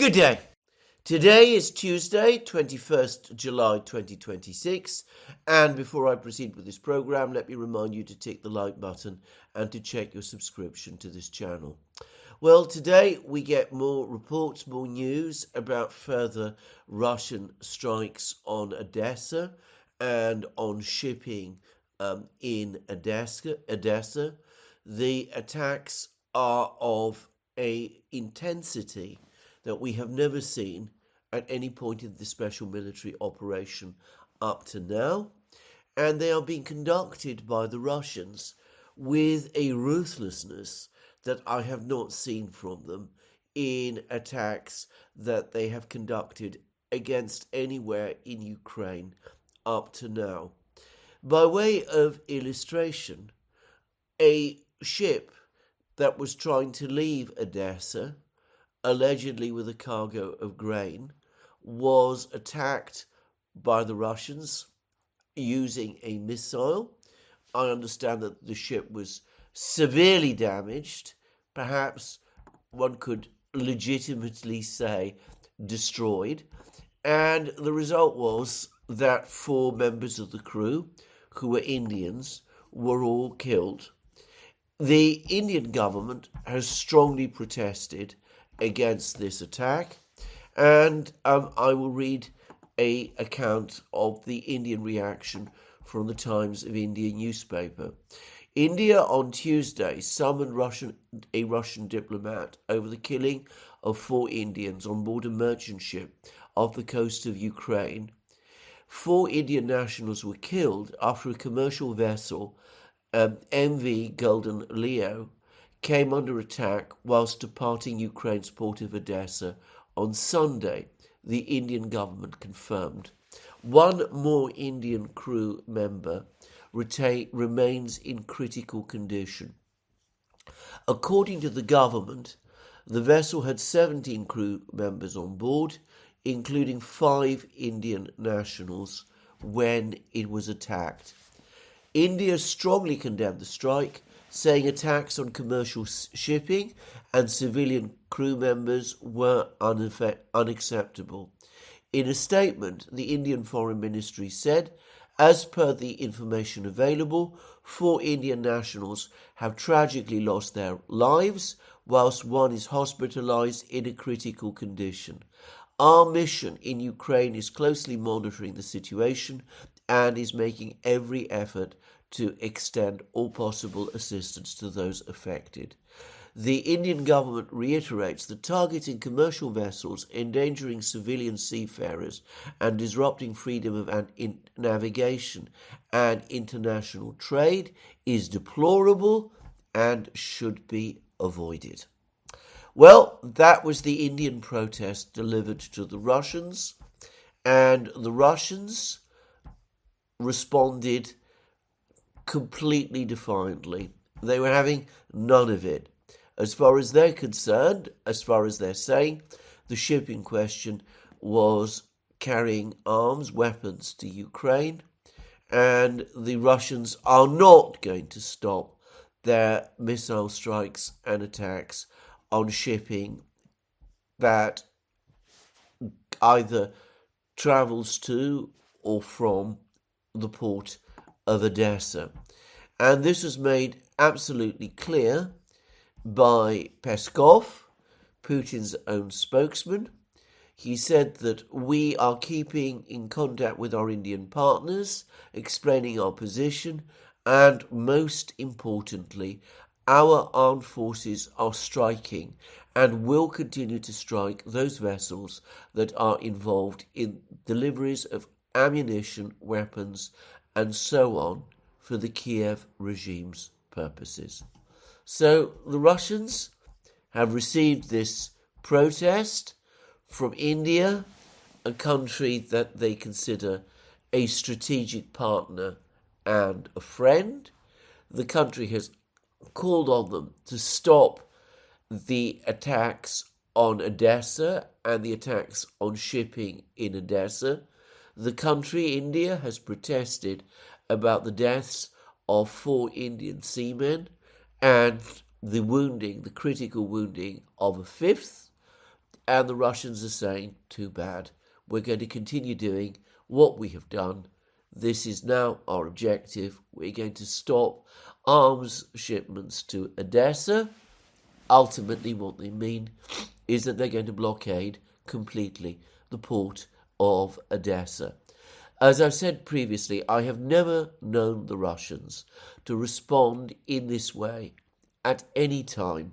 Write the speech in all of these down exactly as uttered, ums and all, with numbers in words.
Good day. Today is Tuesday, twenty-first of July twenty twenty-six, and before I proceed with this program, let me remind you to tick the like button and to check your subscription to this channel. Well, today we get more reports, more news about further Russian strikes on Odessa and on shipping um, in Odessa. Odessa. The attacks are of a intensity that we have never seen at any point in the special military operation up to now, and they are being conducted by the Russians with a ruthlessness that I have not seen from them in attacks that they have conducted against anywhere in Ukraine up to now. By way of illustration, a ship that was trying to leave Odessa, allegedly with a cargo of grain, was attacked by the Russians using a missile. I understand that the ship was severely damaged, perhaps one could legitimately say destroyed, and the result was that four members of the crew, who were Indians, were all killed. The Indian government has strongly protested against this attack, and um, I will read a account of the Indian reaction from the Times of India newspaper. India on Tuesday summoned Russian, a Russian diplomat over the killing of four Indians on board a merchant ship off the coast of Ukraine. Four Indian nationals were killed after a commercial vessel, um, M V Golden Leo, came under attack whilst departing Ukraine's port of Odessa on Sunday, the Indian government confirmed. One more Indian crew member retain, remains in critical condition. According to the government, the vessel had seventeen crew members on board, including five Indian nationals, when it was attacked. India strongly condemned the strike, saying attacks on commercial shipping and civilian crew members were unaff- unacceptable. In a statement, the Indian Foreign Ministry said, as per the information available, four Indian nationals have tragically lost their lives, whilst one is hospitalized in a critical condition. Our mission in Ukraine is closely monitoring the situation and is making every effort to extend all possible assistance to those affected. The Indian government reiterates that targeting commercial vessels, endangering civilian seafarers, and disrupting freedom of navigation and international trade is deplorable and should be avoided. Well, that was the Indian protest delivered to the Russians, and the Russians responded completely defiantly. They were having none of it. As far as they're concerned, as far as they're saying, the ship in question was carrying arms, weapons to Ukraine, and the Russians are not going to stop their missile strikes and attacks on shipping that either travels to or from the port of Odessa. And this was made absolutely clear by Peskov, Putin's own spokesman. He said that we are keeping in contact with our Indian partners, explaining our position, and most importantly, our armed forces are striking and will continue to strike those vessels that are involved in deliveries of ammunition, weapons, and so on for the Kiev regime's purposes. So the Russians have received this protest from India, a country that they consider a strategic partner and a friend. The country has called on them to stop the attacks on Odessa and the attacks on shipping in Odessa. The country, India, has protested about the deaths of four Indian seamen and the wounding, the critical wounding of a fifth. And the Russians are saying, too bad, we're going to continue doing what we have done. This is now our objective. We're going to stop arms shipments to Odessa. Ultimately, what they mean is that they're going to blockade completely the port of Odessa. As I've said previously, I have never known the Russians to respond in this way at any time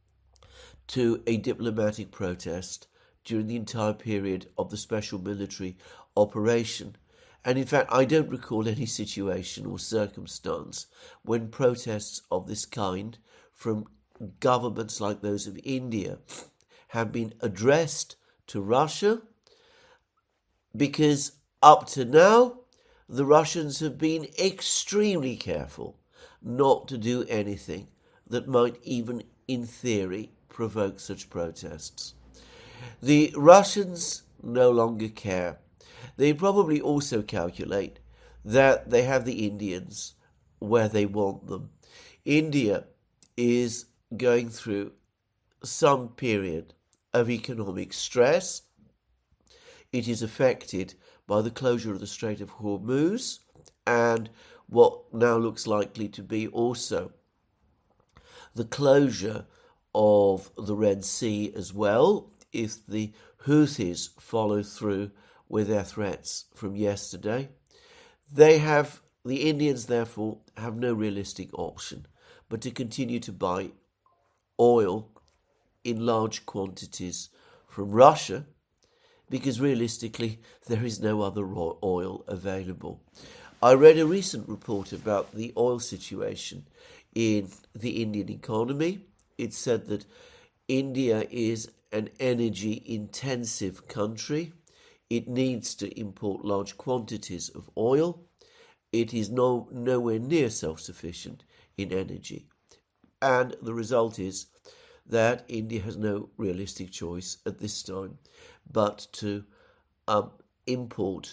to a diplomatic protest during the entire period of the special military operation. And in fact, I don't recall any situation or circumstance when protests of this kind from governments like those of India have been addressed to Russia, because up to now, the Russians have been extremely careful not to do anything that might even in theory provoke such protests. The Russians no longer care. They probably also calculate that they have the Indians where they want them. India is going through some period of economic stress. It is affected by the closure of the Strait of Hormuz and what now looks likely to be also the closure of the Red Sea as well, if the Houthis follow through with their threats from yesterday. They have, the Indians therefore have no realistic option but to continue to buy oil in large quantities from Russia, because realistically there is no other oil available. I read a recent report about the oil situation in the Indian economy. It said that India is an energy-intensive country. It needs to import large quantities of oil. It is no, nowhere near self-sufficient in energy. And the result is that India has no realistic choice at this time but to um, import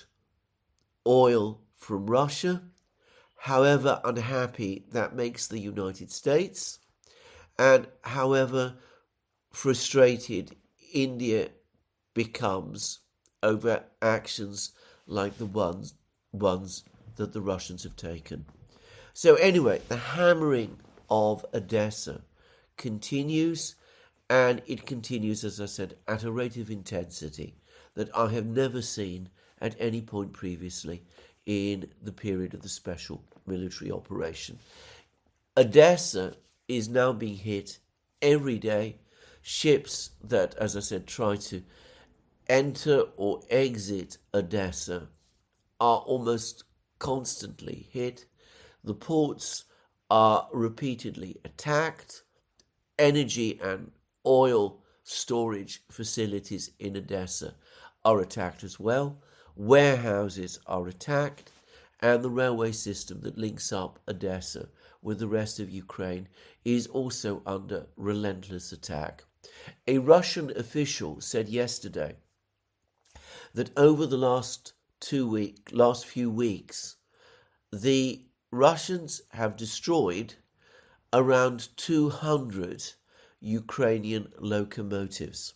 oil from Russia, however unhappy that makes the United States, and however frustrated India becomes over actions like the ones, ones that the Russians have taken. So anyway, the hammering of Odessa continues, and it continues, as I said, at a rate of intensity that I have never seen at any point previously in the period of the special military operation. Odessa is now being hit every day. Ships that, as I said, try to enter or exit Odessa are almost constantly hit. The ports are repeatedly attacked. Energy and oil storage facilities in Odessa are attacked as well. Warehouses are attacked, and the railway system that links up Odessa with the rest of Ukraine is also under relentless attack. A Russian official said yesterday that over the last two week, last few weeks, the Russians have destroyed around two hundred Ukrainian locomotives,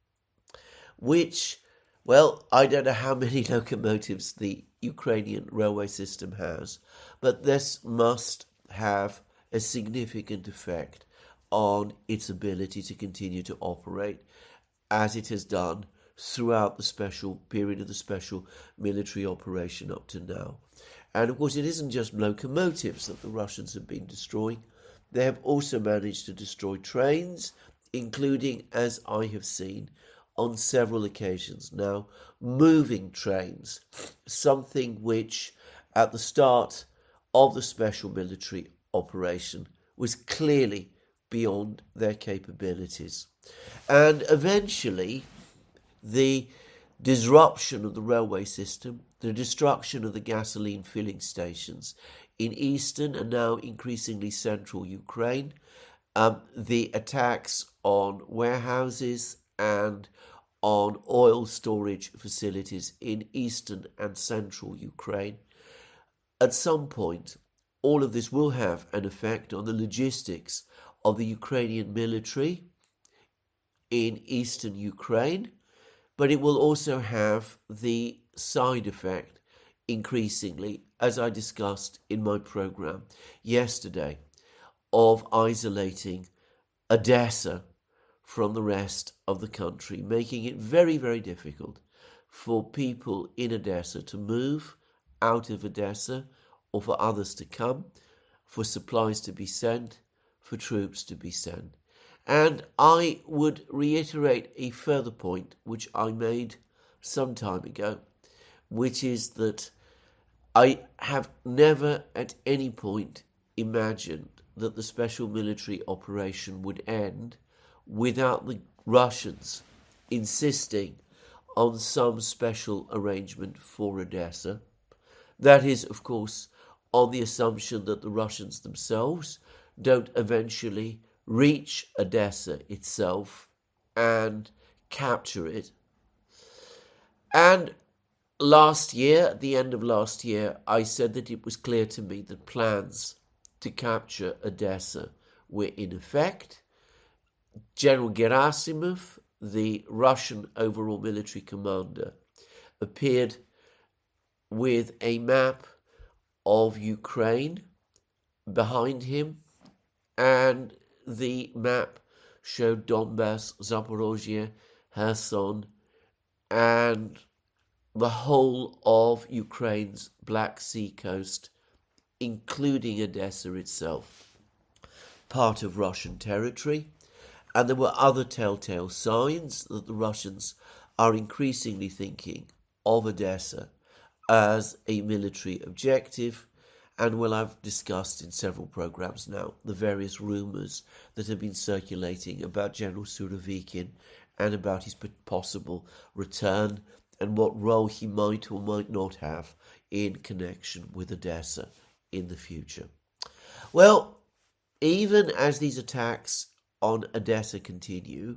which, well, I don't know how many locomotives the Ukrainian railway system has, but this must have a significant effect on its ability to continue to operate as it has done throughout the special period of the special military operation up to now. And of course, it isn't just locomotives that the Russians have been destroying. They have also managed to destroy trains, including, as I have seen on several occasions now, moving trains, something which at the start of the special military operation was clearly beyond their capabilities. And eventually, the disruption of the railway system, the destruction of the gasoline filling stations in eastern and now increasingly central Ukraine, um, the attacks on warehouses and on oil storage facilities in eastern and central Ukraine. At some point, all of this will have an effect on the logistics of the Ukrainian military in eastern Ukraine, but it will also have the side effect, increasingly, as I discussed in my program yesterday, of isolating Odessa from the rest of the country, making it very, very difficult for people in Odessa to move out of Odessa, or for others to come, for supplies to be sent, for troops to be sent. And I would reiterate a further point which I made some time ago, which is that I have never at any point imagined that the special military operation would end without the Russians insisting on some special arrangement for Odessa. That is, of course, on the assumption that the Russians themselves don't eventually reach Odessa itself and capture it. And last year, at the end of last year, I said that it was clear to me that plans to capture Odessa were in effect. General Gerasimov, the Russian overall military commander, appeared with a map of Ukraine behind him, and the map showed Donbass, Zaporozhye, Kherson, and the whole of Ukraine's Black Sea coast, including Odessa itself, part of Russian territory. And there were other telltale signs that the Russians are increasingly thinking of Odessa as a military objective. And well, I've discussed in several programs now the various rumors that have been circulating about General Surovikin and about his possible return and what role he might or might not have in connection with Odessa in the future. Well, even as these attacks on Odessa continue,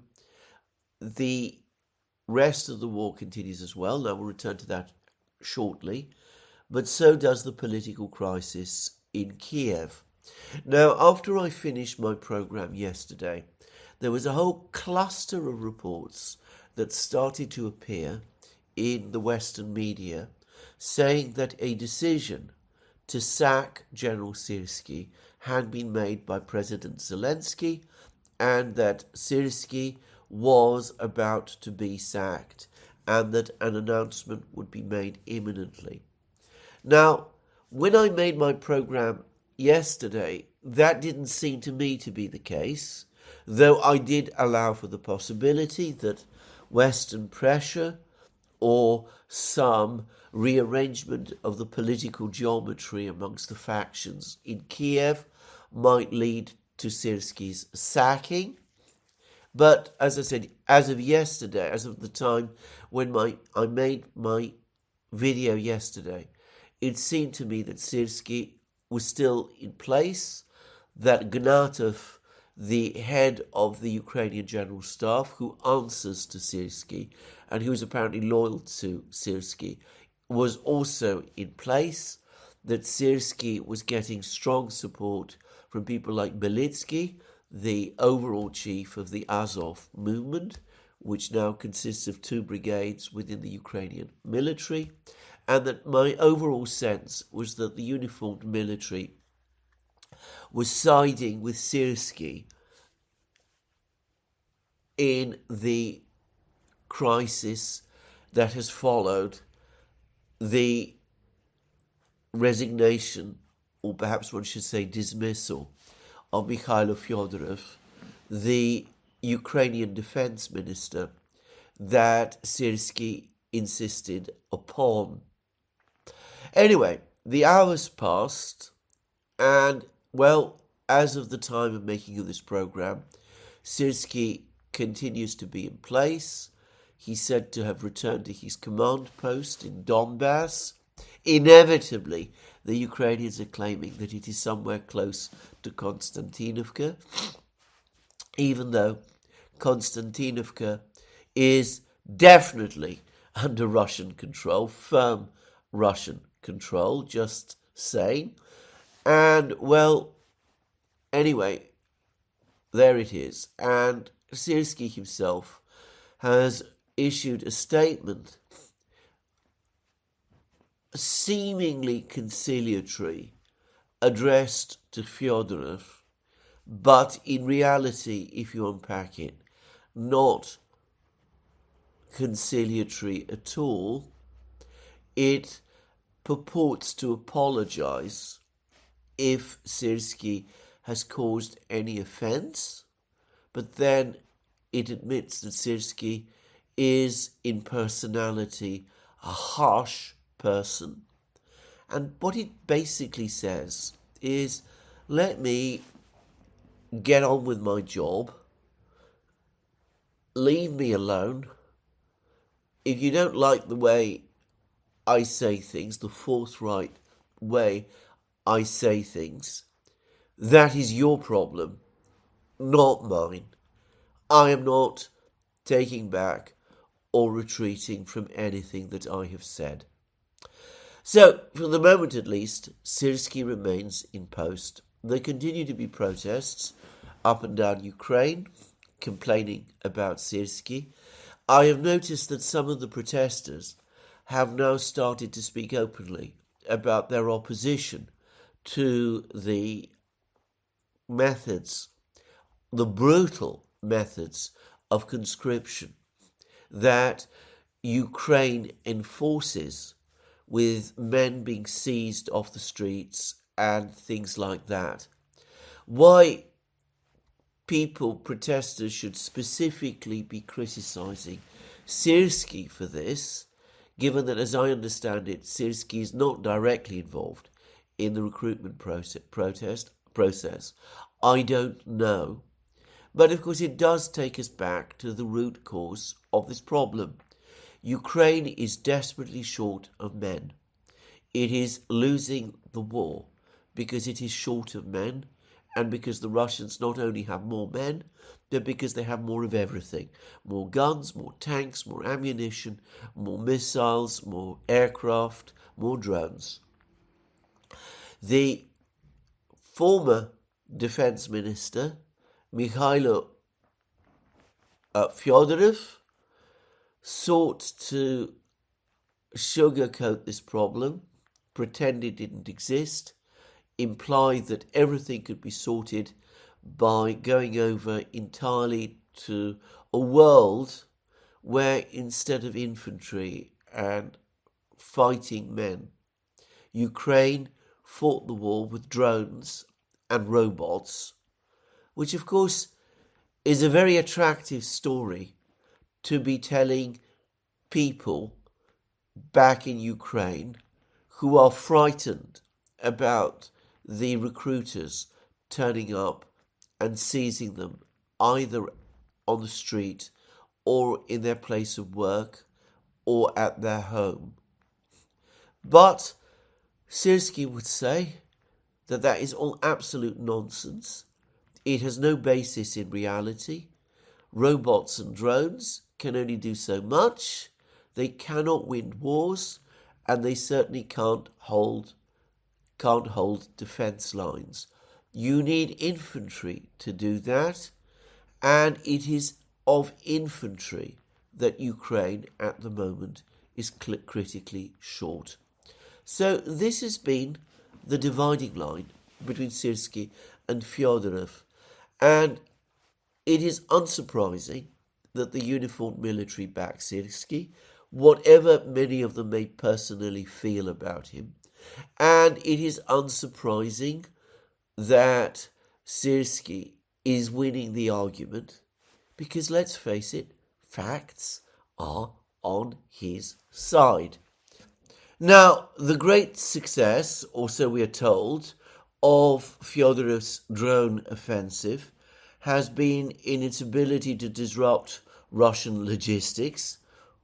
the rest of the war continues as well. Now we'll return to that shortly, but so does the political crisis in Kiev. Now, after I finished my program yesterday, there was a whole cluster of reports that started to appear in the Western media saying that a decision to sack General Syrskyi had been made by President Zelensky, and that Syrskyi was about to be sacked, and that an announcement would be made imminently. Now, when I made my program yesterday, that didn't seem to me to be the case, though I did allow for the possibility that Western pressure or some rearrangement of the political geometry amongst the factions in Kiev might lead to Syrskyi's sacking. But as I said, as of yesterday, as of the time when my I made my video yesterday, it seemed to me that Syrskyi was still in place, that Gnatov, the head of the Ukrainian General Staff, who answers to Syrskyi and who is apparently loyal to Syrskyi, was also in place, that Syrskyi was getting strong support from people like Belitsky, the overall chief of the Azov movement, which now consists of two brigades within the Ukrainian military, and that my overall sense was that the uniformed military was siding with Syrskyi in the crisis that has followed the resignation, or perhaps one should say dismissal, of Mikhailo Fyodorov, the Ukrainian defense minister, that Syrskyi insisted upon. Anyway, the hours passed, and, well, as of the time of making of this program, Syrskyi continues to be in place. He's said to have returned to his command post in Donbass. Inevitably, the Ukrainians are claiming that it is somewhere close to Konstantinovka, even though Konstantinovka is definitely under Russian control, firm Russian control, just saying. And, well, anyway, there it is. And Syrski himself has issued a statement seemingly conciliatory, addressed to Fyodorov, but in reality, if you unpack it, not conciliatory at all. It purports to apologize if Syrski has caused any offense, but then it admits that Syrski is in personality a harsh person. And what it basically says is, let me get on with my job, leave me alone. If you don't like the way I say things, the forthright way I say things, that is your problem, not mine. I am not taking back or retreating from anything that I have said. So, for the moment at least, Syrski remains in post. There continue to be protests up and down Ukraine, complaining about Syrski. I have noticed that some of the protesters have now started to speak openly about their opposition to the methods, the brutal methods of conscription that Ukraine enforces, with men being seized off the streets and things like that. Why people, protesters, should specifically be criticising Syrski for this, given that, as I understand it, Syrski is not directly involved in the recruitment process, protest, process, I don't know. But of course it does take us back to the root cause of this problem. Ukraine is desperately short of men. It is losing the war because it is short of men, and because the Russians not only have more men, but because they have more of everything. More guns, more tanks, more ammunition, more missiles, more aircraft, more drones. The former defense minister, Mikhailo uh, Fyodorov, sought to sugarcoat this problem, pretend it didn't exist, imply that everything could be sorted by going over entirely to a world where, instead of infantry and fighting men, Ukraine fought the war with drones and robots, which of course is a very attractive story to be telling people back in Ukraine who are frightened about the recruiters turning up and seizing them either on the street or in their place of work or at their home. But Syrski would say that that is all absolute nonsense. It has no basis in reality. Robots and drones can only do so much. They cannot win wars, and they certainly can't hold can't hold defense lines. You need infantry to do that, and it is of infantry that Ukraine at the moment is critically short. So this has been the dividing line between Syrski and Fyodorov, and it is unsurprising that the uniformed military back Syrski, whatever many of them may personally feel about him. And it is unsurprising that Syrski is winning the argument, because let's face it, facts are on his side. Now, the great success, or so we are told, of Fyodorov's drone offensive has been in its ability to disrupt Russian logistics,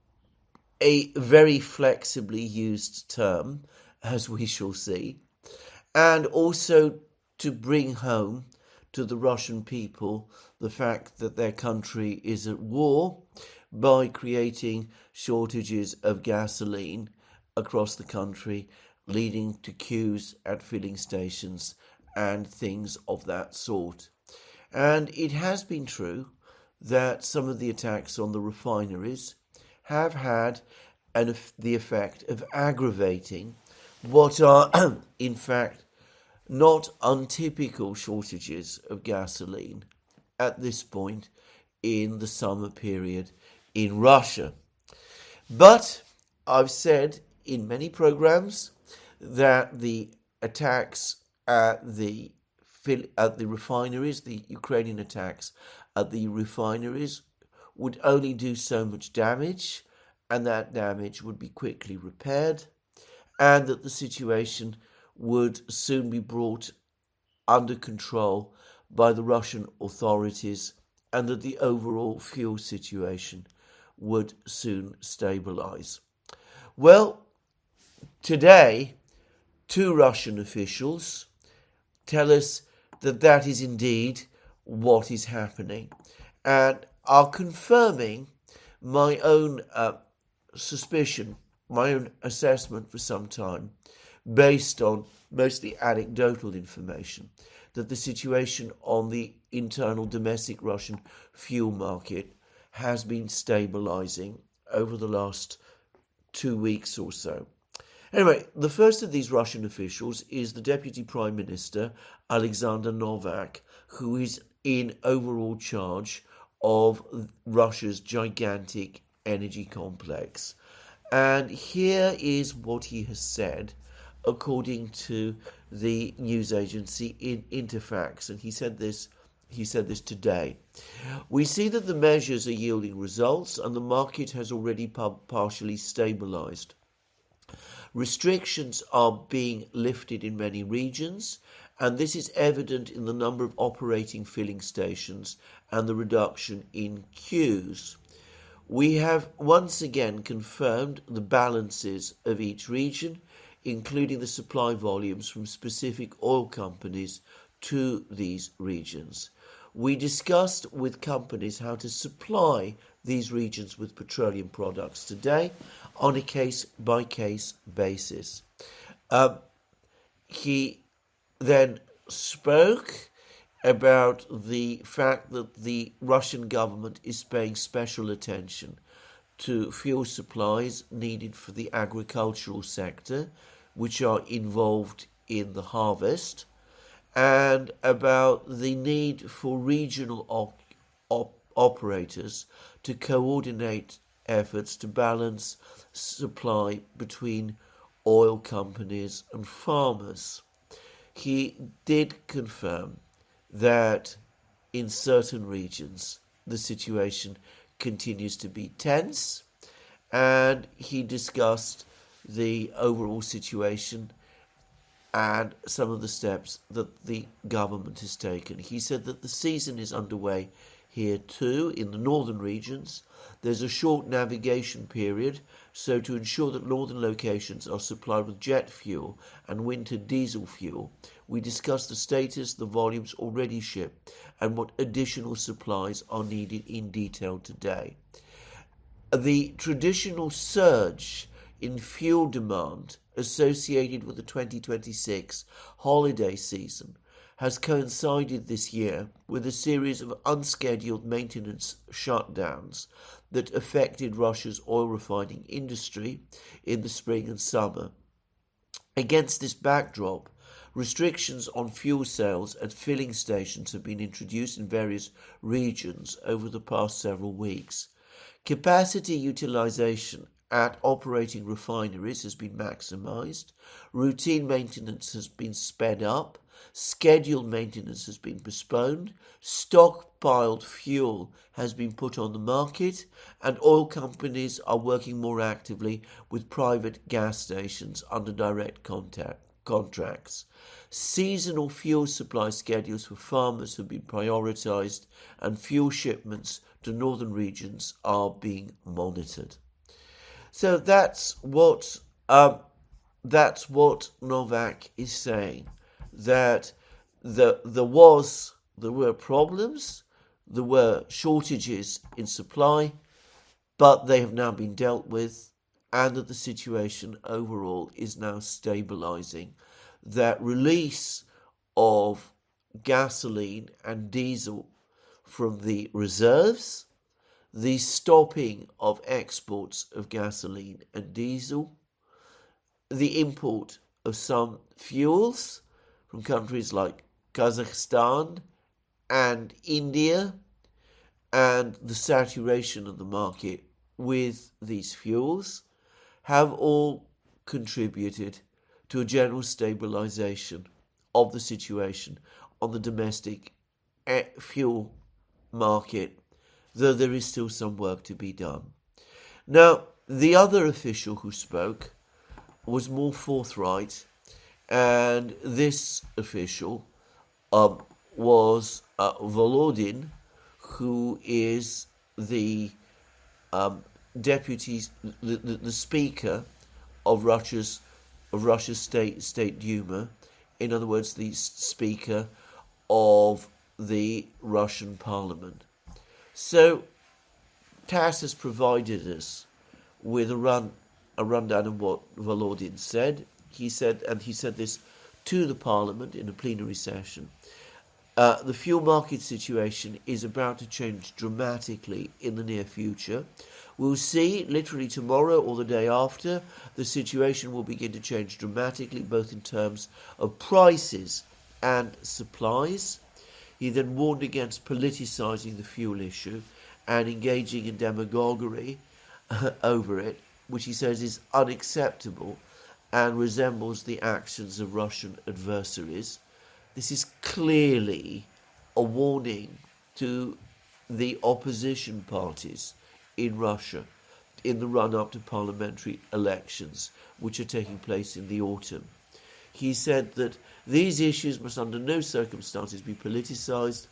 a very flexibly used term, as we shall see, and also to bring home to the Russian people the fact that their country is at war by creating shortages of gasoline across the country, leading to queues at filling stations and things of that sort. And it has been true that some of the attacks on the refineries have had an, the effect of aggravating what are, in fact, not untypical shortages of gasoline at this point in the summer period in Russia. But I've said in many programs that the attacks at the at the refineries, the Ukrainian attacks at the refineries, would only do so much damage, and that damage would be quickly repaired, and that the situation would soon be brought under control by the Russian authorities, and that the overall fuel situation would soon stabilize. Well, today, two Russian officials tell us that that is indeed what is happening, and are confirming my own uh, suspicion, my own assessment for some time, based on mostly anecdotal information, that the situation on the internal domestic Russian fuel market has been stabilizing over the last two weeks or so. Anyway, the first of these Russian officials is the Deputy Prime Minister, Alexander Novak, who is in overall charge of Russia's gigantic energy complex. And here is what he has said, according to the news agency in Interfax. And he said this He said this today. We see that the measures are yielding results and the market has already partially stabilized. Restrictions are being lifted in many regions, and this is evident in the number of operating filling stations and the reduction in queues. We have once again confirmed the balances of each region, including the supply volumes from specific oil companies to these regions. We discussed with companies how to supply these regions with petroleum products today on a case-by-case basis. Um, he then spoke about the fact that the Russian government is paying special attention to fuel supplies needed for the agricultural sector, which are involved in the harvest, and about the need for regional op- op- operators to coordinate efforts to balance supply between oil companies and farmers. He did confirm that in certain regions the situation continues to be tense, and he discussed the overall situation and some of the steps that the government has taken. He said that the season is underway here too in the northern regions. There's a short navigation period, so to ensure that northern locations are supplied with jet fuel and winter diesel fuel, we discussed the status, the volumes already shipped, and what additional supplies are needed in detail today. The traditional surge in fuel demand associated with the twenty twenty-six holiday season has coincided this year with a series of unscheduled maintenance shutdowns that affected Russia's oil refining industry in the spring and summer. Against this backdrop, restrictions on fuel sales at filling stations have been introduced in various regions over the past several weeks. Capacity utilization at operating refineries has been maximised, routine maintenance has been sped up, scheduled maintenance has been postponed, stockpiled fuel has been put on the market, and oil companies are working more actively with private gas stations under direct contact, contracts. Seasonal fuel supply schedules for farmers have been prioritised, and fuel shipments to northern regions are being monitored. So that's what um, that's what Novak is saying. That the, there was there were problems, there were shortages in supply, but they have now been dealt with, and that the situation overall is now stabilising. That release of gasoline and diesel from the reserves, the stopping of exports of gasoline and diesel, the import of some fuels from countries like Kazakhstan and India, and the saturation of the market with these fuels have all contributed to a general stabilization of the situation on the domestic fuel market, though there is still some work to be done. Now, the other official who spoke was more forthright, and this official um, was uh, Volodin, who is the um, deputy, the, the, the speaker of Russia's of Russia's state state Duma, in other words, the speaker of the Russian parliament. So, TASS has provided us with a run a rundown of what Volodin said. He said, and he said this to the parliament in a plenary session. Uh, the fuel market situation is about to change dramatically in the near future. We'll see, literally tomorrow or the day after, the situation will begin to change dramatically, both in terms of prices and supplies. He then warned against politicising the fuel issue and engaging in demagoguery uh, over it, which he says is unacceptable and resembles the actions of Russian adversaries. This is clearly a warning to the opposition parties in Russia in the run-up to parliamentary elections, which are taking place in the autumn. He said that these issues must under no circumstances be politicised,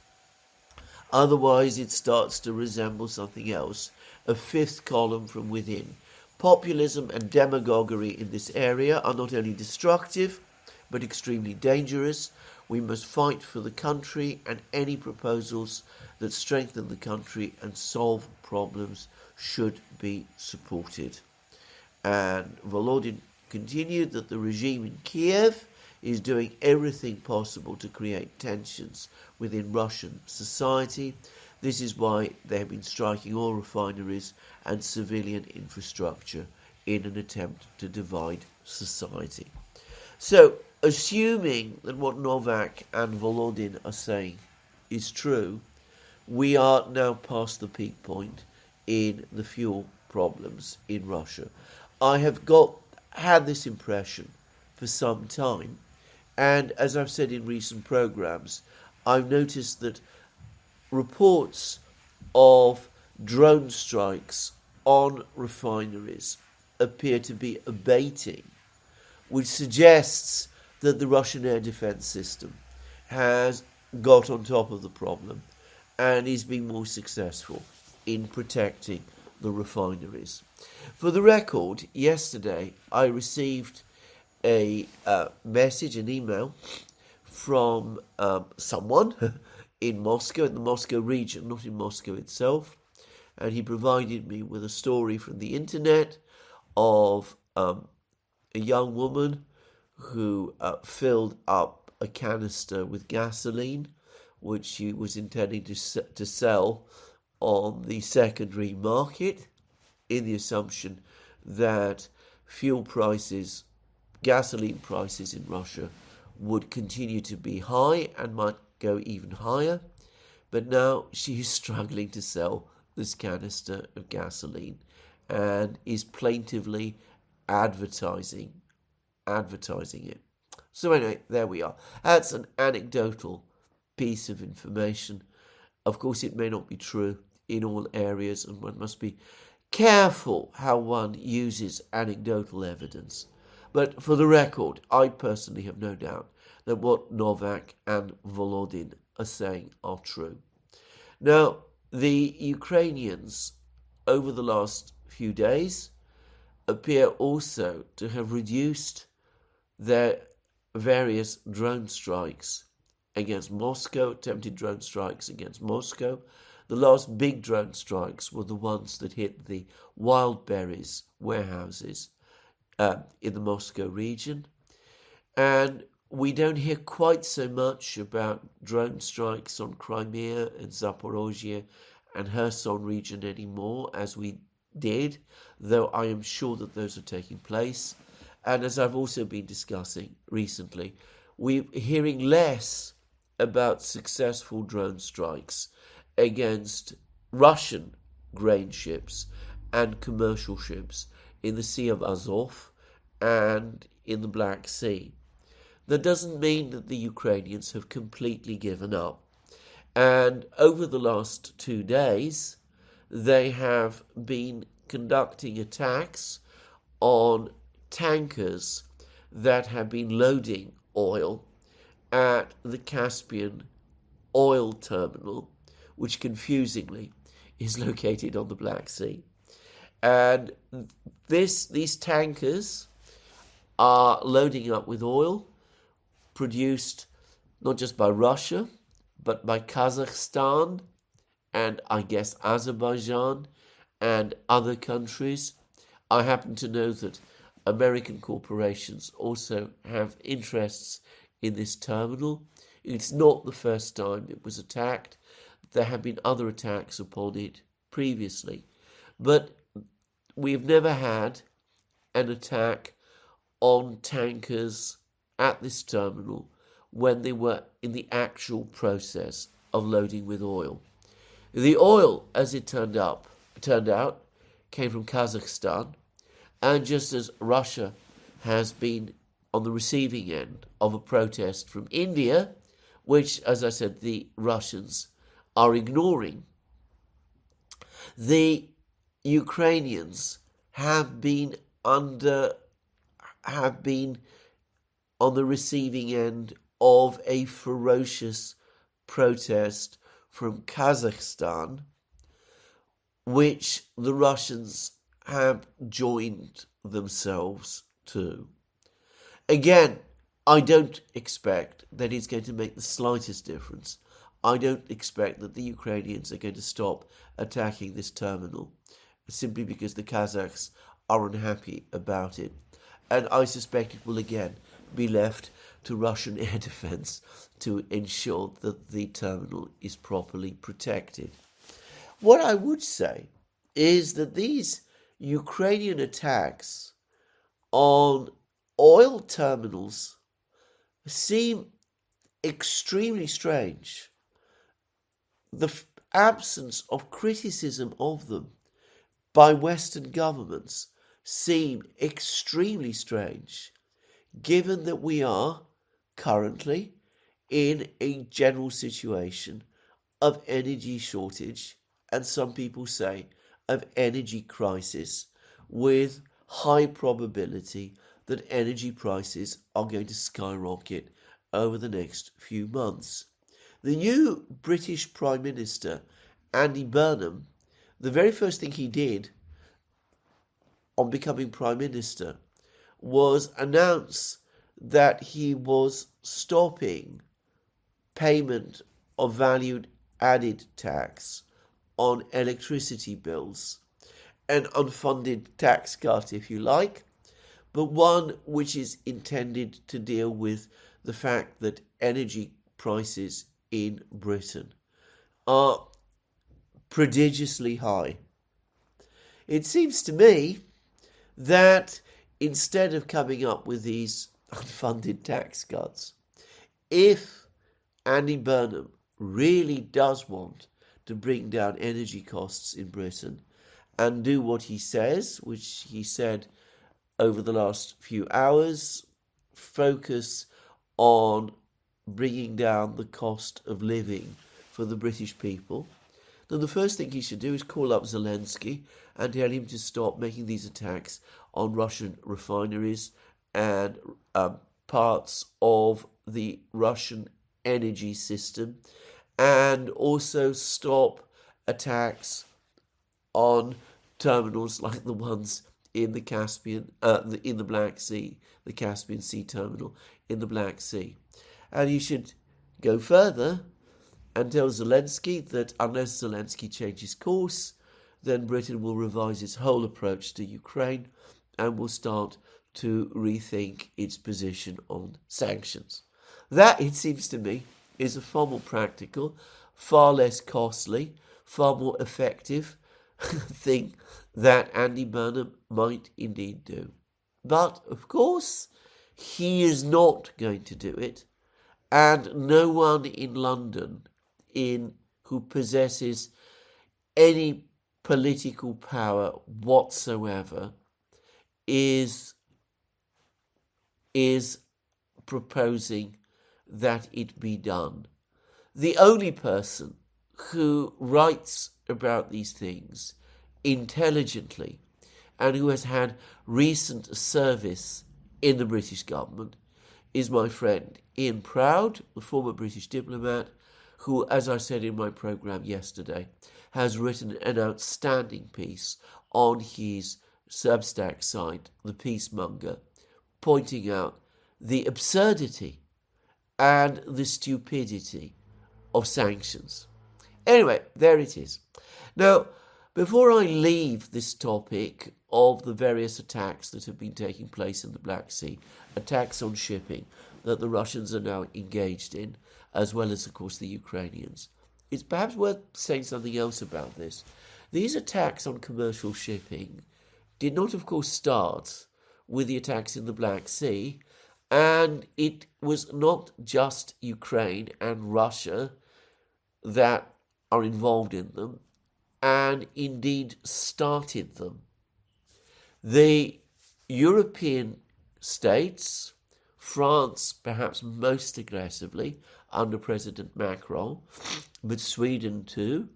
otherwise it starts to resemble something else, a fifth column from within. Populism and demagoguery in this area are not only destructive, but extremely dangerous. We must fight for the country, and any proposals that strengthen the country and solve problems should be supported. And Volodin continued that the regime in Kiev is doing everything possible to create tensions within Russian society. This is why they have been striking oil refineries and civilian infrastructure in an attempt to divide society. So, assuming that what Novak and Volodin are saying is true, we are now past the peak point in the fuel problems in Russia. I have got had this impression for some time, and as I've said in recent programs, I've noticed that reports of drone strikes on refineries appear to be abating, which suggests that the Russian air defense system has got on top of the problem and is being more successful in protecting the refineries. For the record, yesterday I received a uh, message, an email from um, someone in Moscow, in the Moscow region, not in Moscow itself, and he provided me with a story from the internet of um, a young woman who uh, filled up a canister with gasoline, which she was intending to s- to sell on the secondary market, in the assumption that fuel prices, gasoline prices in Russia would continue to be high and might go even higher. But now she is struggling to sell this canister of gasoline and is plaintively advertising advertising it. So anyway, there we are. That's an anecdotal piece of information. Of course, it may not be true in all areas, and one must be careful how one uses anecdotal evidence. But for the record, I personally have no doubt that what Novak and Volodin are saying are true. Now, the Ukrainians, over the last few days, appear also to have reduced their various drone strikes against Moscow, attempted drone strikes against Moscow. The last big drone strikes were the ones that hit the Wildberries warehouses uh, in the Moscow region. And we don't hear quite so much about drone strikes on Crimea and Zaporozhye and Kherson region anymore as we did, though I am sure that those are taking place. And as I've also been discussing recently, we're hearing less about successful drone strikes against Russian grain ships and commercial ships in the Sea of Azov and in the Black Sea. That doesn't mean that the Ukrainians have completely given up. And over the last two days, they have been conducting attacks on tankers that have been loading oil at the Caspian oil terminal, which confusingly is located on the Black Sea. And this, these tankers are loading up with oil produced not just by Russia, but by Kazakhstan and I guess Azerbaijan and other countries. I happen to know that American corporations also have interests in this terminal. It's not the first time it was attacked. There have been other attacks upon it previously. But we've never had an attack on tankers at this terminal when they were in the actual process of loading with oil. The oil, as it turned up, turned out, came from Kazakhstan, and just as Russia has been on the receiving end of a protest from India, which, as I said, the Russians are ignoring, the Ukrainians have been under, have been on the receiving end of a ferocious protest from Kazakhstan, which the Russians have joined themselves to. Again, I don't expect that it's going to make the slightest difference. I don't expect that the Ukrainians are going to stop attacking this terminal simply because the Kazakhs are unhappy about it. And I suspect it will again be left to Russian air defense to ensure that the terminal is properly protected. What I would say is that these Ukrainian attacks on oil terminals seem extremely strange. The f- absence of criticism of them by Western governments seem extremely strange, given that we are currently in a general situation of energy shortage, and some people say of energy crisis, with high probability that energy prices are going to skyrocket over the next few months. The new British Prime Minister, Andy Burnham, the very first thing he did on becoming Prime Minister was announce that he was stopping payment of valued added tax on electricity bills, an unfunded tax cut, if you like, but one which is intended to deal with the fact that energy prices in Britain are prodigiously high. It seems to me that instead of coming up with these unfunded tax cuts, if Andy Burnham really does want to bring down energy costs in Britain and do what he says, which he said over the last few hours, focus on bringing down the cost of living for the British people, then the first thing he should do is call up Zelensky and tell him to stop making these attacks on Russian refineries and um, parts of the Russian energy system, and also stop attacks on terminals like the ones in the Caspian, uh, the, in the Black Sea, the Caspian Sea terminal in the Black Sea. And you should go further and tell Zelensky that unless Zelensky changes course, then Britain will revise its whole approach to Ukraine and will start to rethink its position on sanctions. That, it seems to me, is a far more practical, far less costly, far more effective thing that Andy Burnham might indeed do. But, of course, he is not going to do it, and no one in London in who possesses any political power whatsoever is, is proposing that it be done. The only person who writes about these things intelligently and who has had recent service in the British government is my friend Ian Proud, the former British diplomat, who, as I said in my programme yesterday, has written an outstanding piece on his Substack site, The Peacemonger, pointing out the absurdity and the stupidity of sanctions. Anyway, there it is. Now, before I leave this topic of the various attacks that have been taking place in the Black Sea, attacks on shipping that the Russians are now engaged in, as well as, of course, the Ukrainians, it's perhaps worth saying something else about this. These attacks on commercial shipping did not, of course, start with the attacks in the Black Sea, and it was not just Ukraine and Russia that are involved in them, and indeed started them. The European states, France perhaps most aggressively under President Macron, but Sweden too,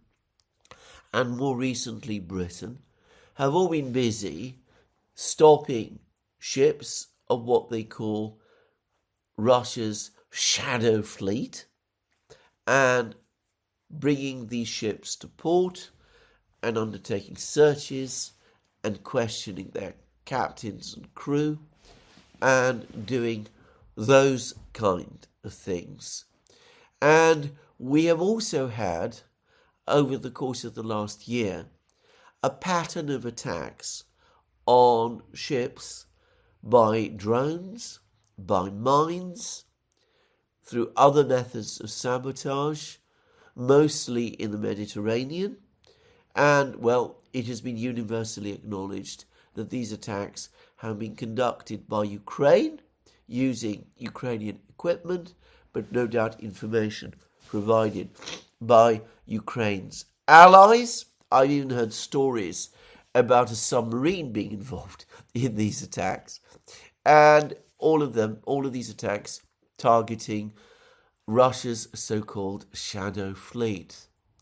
and more recently Britain, have all been busy stopping ships of what they call Russia's shadow fleet and bringing these ships to port and undertaking searches and questioning their captains and crew and doing those kind of things. And we have also had, over the course of the last year, a pattern of attacks on ships by drones, by mines, through other methods of sabotage, mostly in the Mediterranean. And, well, it has been universally acknowledged that these attacks have been conducted by Ukraine using Ukrainian equipment, but no doubt information provided by Ukraine's allies. I've even heard stories about a submarine being involved in these attacks. And all of them, all of these attacks targeting Russia's so-called shadow fleet.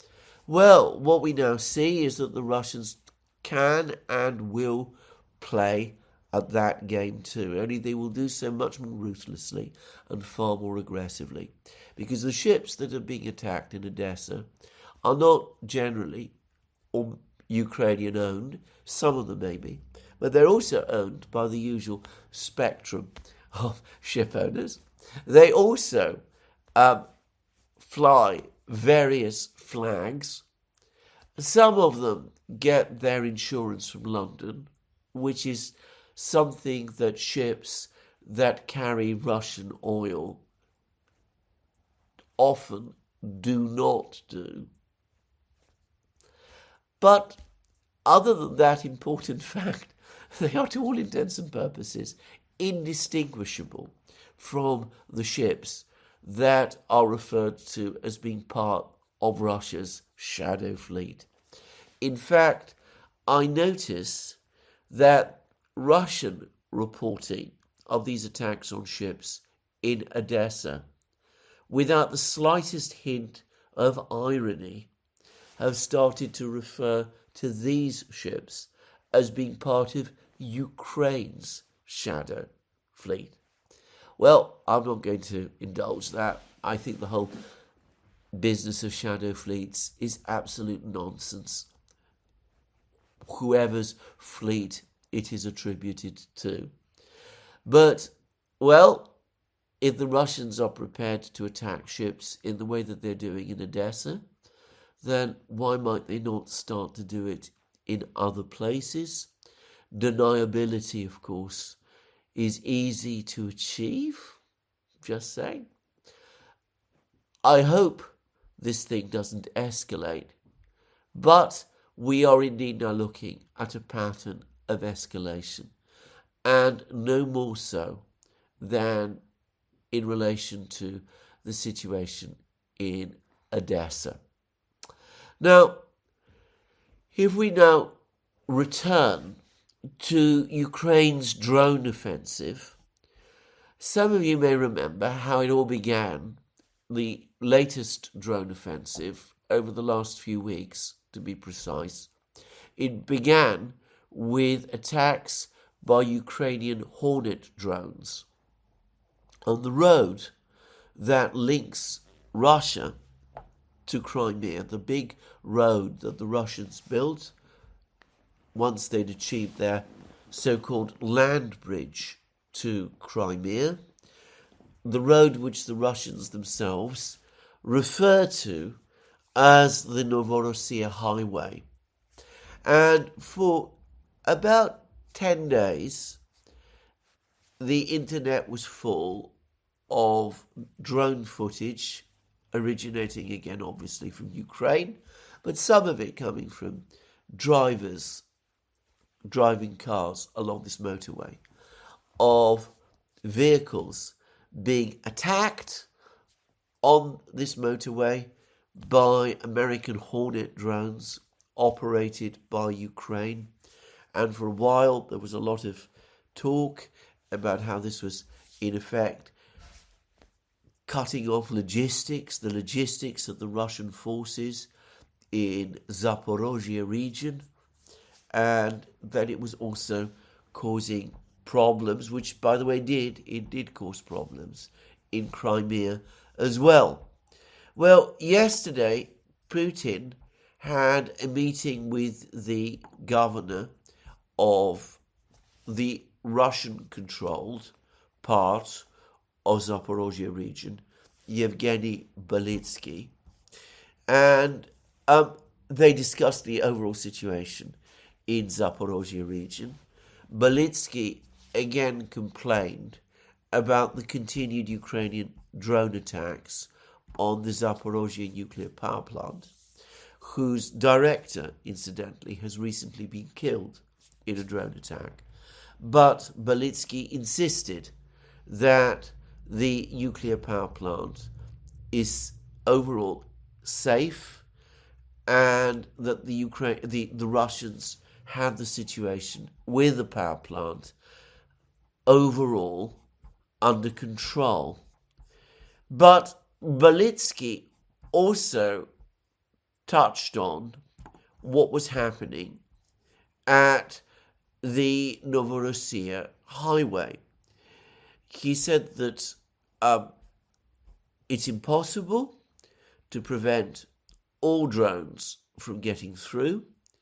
Well, what we now see is that the Russians can and will play at that game too, only they will do so much more ruthlessly and far more aggressively, because the ships that are being attacked in Odessa are not generally or Ukrainian owned, some of them may be, but they're also owned by the usual spectrum of ship owners. They also um, fly various flags. Some of them get their insurance from London, which is something that ships that carry Russian oil often do not do. But other than that important fact, they are to all intents and purposes indistinguishable from the ships that are referred to as being part of Russia's shadow fleet. In fact, I notice that Russian reporting of these attacks on ships in Odessa, without the slightest hint of irony, have started to refer to these ships as being part of Ukraine's shadow fleet. Well, I'm not going to indulge that. I think the whole business of shadow fleets is absolute nonsense. Whoever's fleet it is attributed to. But, well, if the Russians are prepared to attack ships in the way that they're doing in Odessa, then why might they not start to do it in other places? Deniability, of course, is easy to achieve. Just saying. I hope this thing doesn't escalate, but we are indeed now looking at a pattern of escalation, and no more so than in relation to the situation in Odessa. Now, if we now return to Ukraine's drone offensive, some of you may remember how it all began, the latest drone offensive over the last few weeks, to be precise. It began with attacks by Ukrainian Hornet drones on the road that links Russia to Crimea, the big road that the Russians built once they'd achieved their so-called land bridge to Crimea, the road which the Russians themselves refer to as the Novorossiya Highway. And for about ten days, the internet was full of drone footage originating again, obviously, from Ukraine, but some of it coming from drivers driving cars along this motorway, of vehicles being attacked on this motorway by American Hornet drones operated by Ukraine. And for a while there was a lot of talk about how this was in effect cutting off logistics, the logistics of the Russian forces in Zaporozhye region, and that it was also causing problems, which by the way did, it did cause problems in Crimea as well. Well, yesterday Putin had a meeting with the governor of the Russian-controlled part of Zaporozhye region, Yevgeny Belitsky, and um, they discussed the overall situation in Zaporozhye region. Belitsky again complained about the continued Ukrainian drone attacks on the Zaporozhye nuclear power plant, whose director, incidentally, has recently been killed in a drone attack. But Belitsky insisted that the nuclear power plant is overall safe and that the Ukraine, the, the Russians have the situation with the power plant overall under control. But Belitsky also touched on what was happening at the Novorossiya Highway. He said that um, it's impossible to prevent all drones from getting through,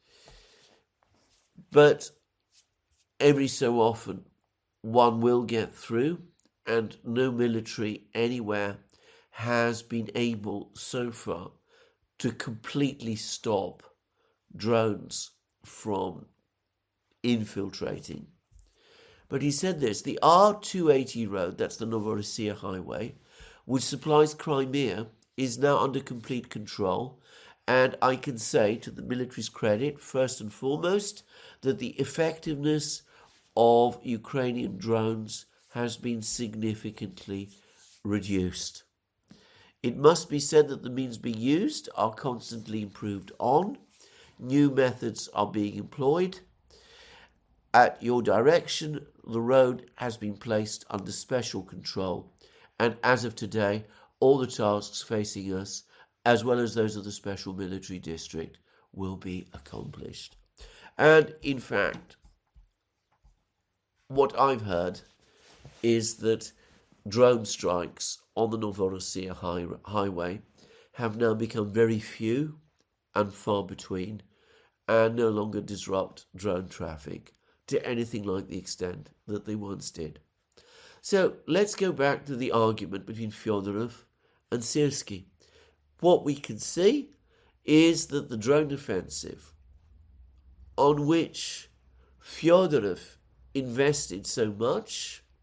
but every so often one will get through, and no military anywhere has been able so far to completely stop drones from infiltrating. But he said this: the R two eighty road, that's the Novorossiya Highway, which supplies Crimea, is now under complete control, and I can say, to the military's credit, first and foremost, that the effectiveness of Ukrainian drones has been significantly reduced. It must be said that the means being used are constantly improved on. New methods are being employed. At your direction, the road has been placed under special control, and as of today, all the tasks facing us, as well as those of the Special Military District, will be accomplished. And in fact, what I've heard is that drone strikes on the Novorossiya high- highway have now become very few and far between, and no longer disrupt drone traffic to anything like the extent that they once did. So let's go back to the argument between Fyodorov and Syrskyi. What we can see is that the drone offensive, on which Fyodorov invested so much,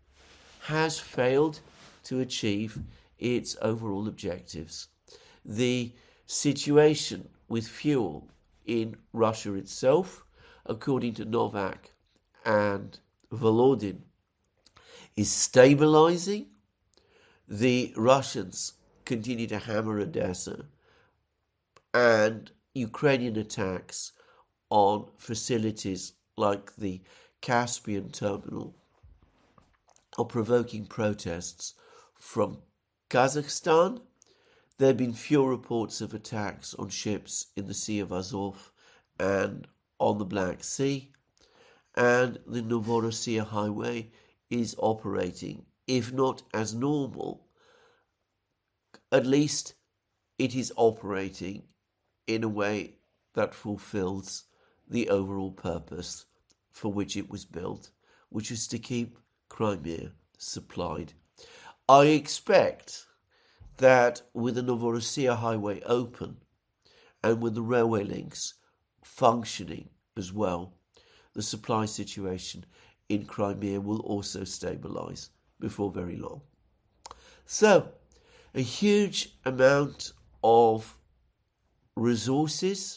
has failed to achieve its overall objectives. The situation with fuel in Russia itself, according to Novak and Volodin, is stabilizing. The Russians continue to hammer Odessa, and Ukrainian attacks on facilities like the Caspian terminal are provoking protests from Kazakhstan. There have been few reports of attacks on ships in the Sea of Azov and on the Black Sea, and the Novorossiya highway is operating, if not as normal, at least it is operating in a way that fulfills the overall purpose for which it was built, which is to keep Crimea supplied. I expect that with the Novorossiya highway open and with the railway links functioning as well, the supply situation in Crimea will also stabilise before very long. So, a huge amount of resources,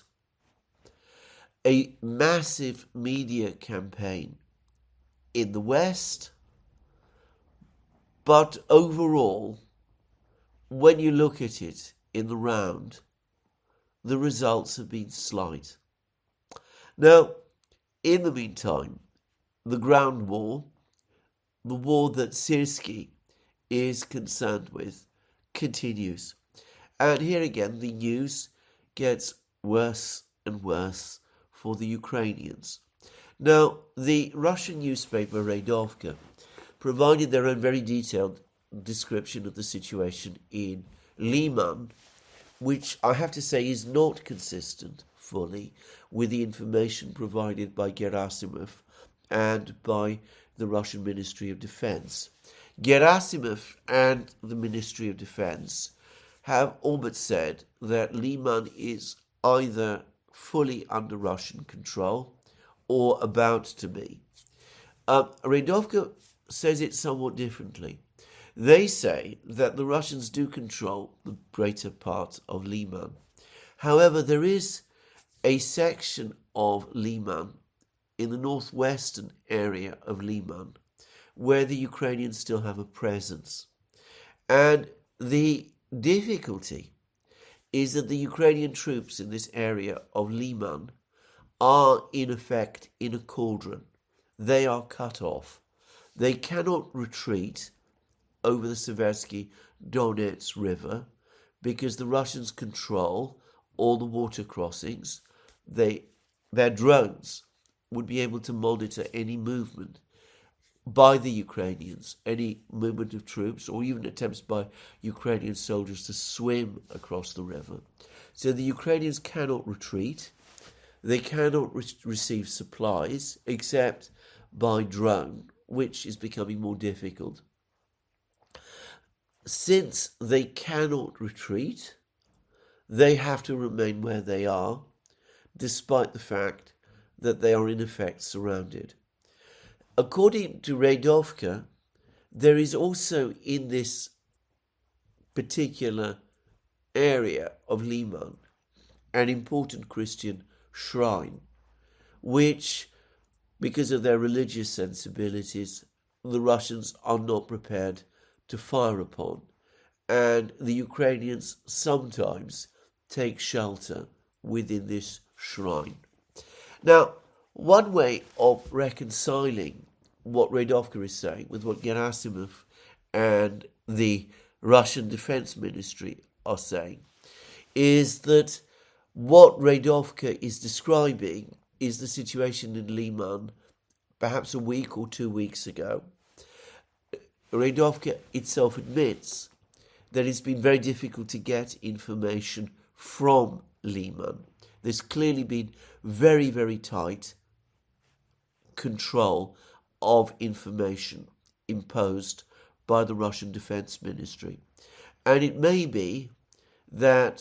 a massive media campaign in the West, but overall, when you look at it in the round, the results have been slight. Now, in the meantime, the ground war, the war that Syrskyi is concerned with, continues. And here again, the news gets worse and worse for the Ukrainians. Now, the Russian newspaper Radovka provided their own very detailed description of the situation in Liman, which I have to say is not consistent fully with the information provided by Gerasimov and by the Russian Ministry of Defense. Gerasimov and the Ministry of Defense have all but said that Liman is either fully under Russian control or about to be. Um, Radovka says it somewhat differently. They say that the Russians do control the greater part of Liman. However, there is a section of Liman in the northwestern area of Liman where the Ukrainians still have a presence. And the difficulty is that the Ukrainian troops in this area of Liman are in effect in a cauldron. They are cut off. They cannot retreat over the Seversky Donets River because the Russians control all the water crossings. They, their drones would be able to monitor any movement by the Ukrainians, any movement of troops, or even attempts by Ukrainian soldiers to swim across the river. So the Ukrainians cannot retreat. They cannot re- receive supplies except by drone, which is becoming more difficult. Since they cannot retreat, they have to remain where they are, despite the fact that they are in effect surrounded. According to Radovka, there is also in this particular area of Liman an important Christian shrine, which, because of their religious sensibilities, the Russians are not prepared to fire upon, and the Ukrainians sometimes take shelter within this shrine. Now, one way of reconciling what Radovka is saying with what Gerasimov and the Russian Defense Ministry are saying is that what Radovka is describing is the situation in Liman perhaps a week or two weeks ago. Radovka itself admits that it's been very difficult to get information from Liman. There's clearly been very, very tight control of information imposed by the Russian Defense Ministry. And it may be that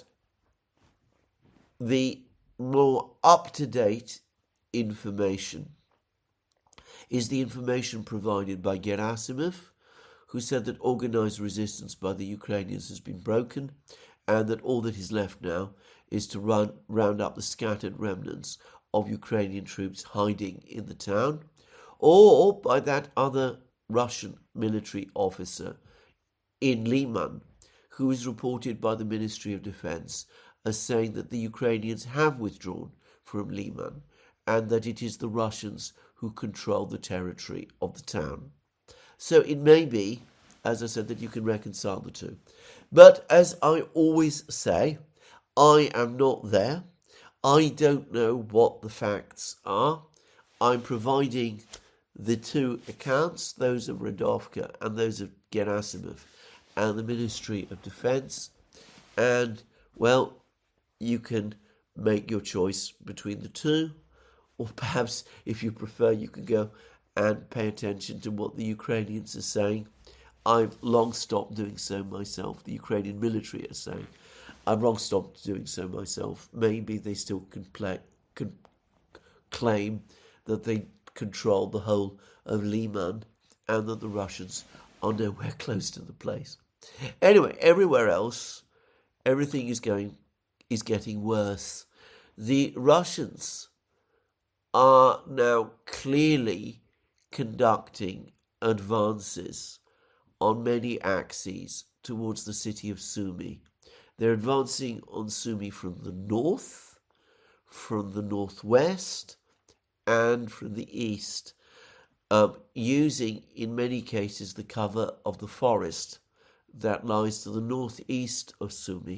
the more up-to-date information is the information provided by Gerasimov, who said that organized resistance by the Ukrainians has been broken and that all that is left now is to run, round up the scattered remnants of Ukrainian troops hiding in the town, or by that other Russian military officer in Liman, who is reported by the Ministry of Defense as saying that the Ukrainians have withdrawn from Liman and that it is the Russians who control the territory of the town. So it may be, as I said, that you can reconcile the two. But as I always say, I am not there. I don't know what the facts are. I'm providing the two accounts, those of Radovka and those of Gerasimov and the Ministry of Defense. And, well, you can make your choice between the two. Or perhaps, if you prefer, you can go and pay attention to what the Ukrainians are saying. I've long stopped doing so myself. The Ukrainian military are saying. I've long stopped doing so myself. Maybe they still can, play, can claim that they control the whole of Liman and that the Russians are nowhere close to the place. Anyway, everywhere else, everything is going is getting worse. The Russians are now clearly conducting advances on many axes towards the city of Sumy. They're advancing on Sumy from the north, from the northwest, and from the east, um, using in many cases the cover of the forest that lies to the northeast of Sumy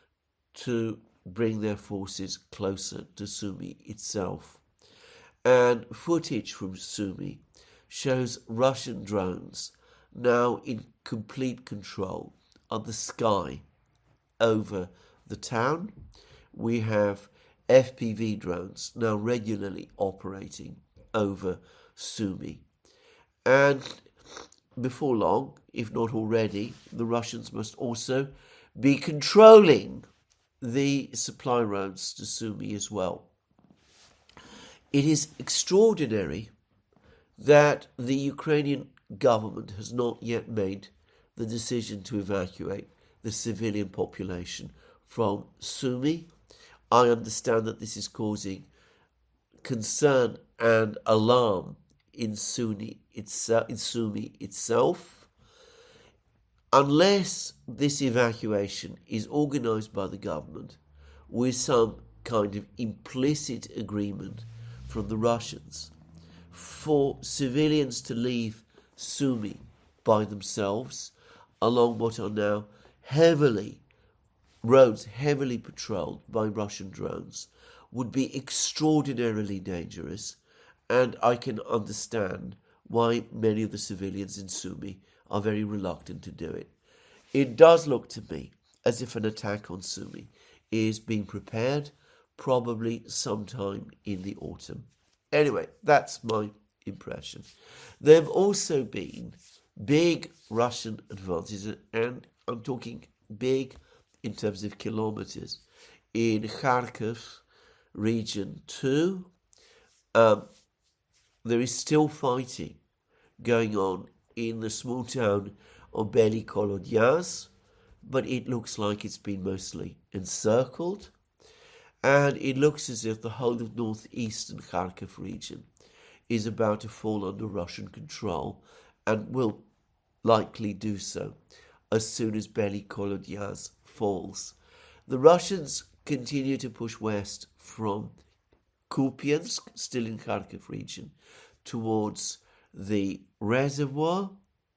to bring their forces closer to Sumy itself. And footage from Sumy shows Russian drones now in complete control of the sky over the town. We have F P V drones now regularly operating over Sumy. And before long, if not already, the Russians must also be controlling the supply roads to Sumy as well. It is extraordinary that the Ukrainian government has not yet made the decision to evacuate the civilian population from Sumy. I understand that this is causing concern and alarm in Sumy itself, in Sumy itself. Unless this evacuation is organized by the government with some kind of implicit agreement from the Russians for civilians to leave Sumy by themselves along what are now heavily roads heavily patrolled by Russian drones would be extraordinarily dangerous, and I can understand why many of the civilians in Sumy are very reluctant to do it. It does look to me as if an attack on Sumy is being prepared, probably sometime in the autumn. Anyway, that's my impression. There have also been big Russian advances, and I'm talking big in terms of kilometers, in Kharkiv region too. Um, there is still fighting going on in the small town of Bely Kolodyazh, but it looks like it's been mostly encircled, and it looks as if the whole of northeastern Kharkiv region is about to fall under Russian control and will likely do so as soon as Bely Kolodyazh falls. The Russians continue to push west from Kupiansk, still in Kharkiv region, towards the reservoir.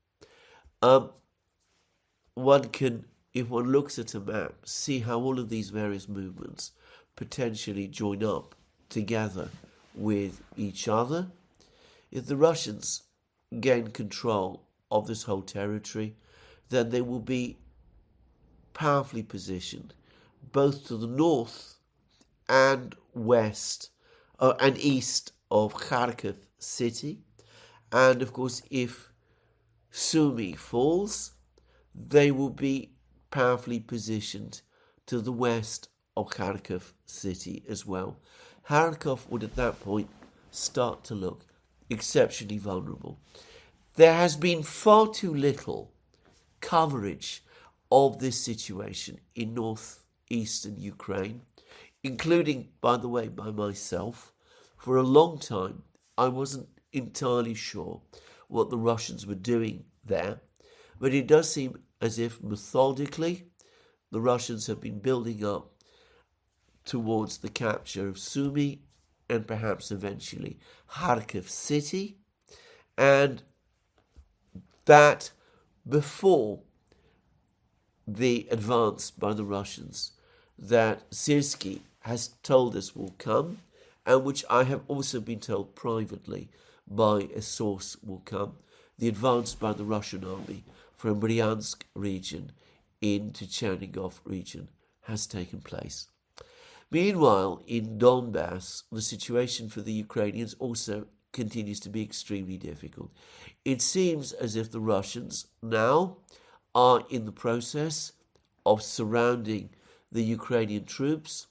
Um, one can, if one looks at a map, see how all of these various movements potentially join up together with each other. If the Russians gain control of this whole territory, then they will be powerfully positioned both to the north and west uh, and east of Kharkiv city. And of course, if Sumy falls, they will be powerfully positioned to the west of Kharkiv city as well. Kharkiv would at that point start to look exceptionally vulnerable. there has been far too little coverage of this situation in northeastern Ukraine, including, by the way, by myself. For a long time, I wasn't entirely sure what the Russians were doing there, but it does seem as if methodically the Russians have been building up towards the capture of Sumy and perhaps eventually Kharkiv city, and that before the advance by the Russians that Syrskyi has told us will come, and which I have also been told privately by a source will come, the advance by the Russian army from Bryansk region into Chernigov region has taken place. Meanwhile, in Donbass, the situation for the Ukrainians also continues to be extremely difficult. It seems as if the Russians now are in the process of surrounding the Ukrainian troops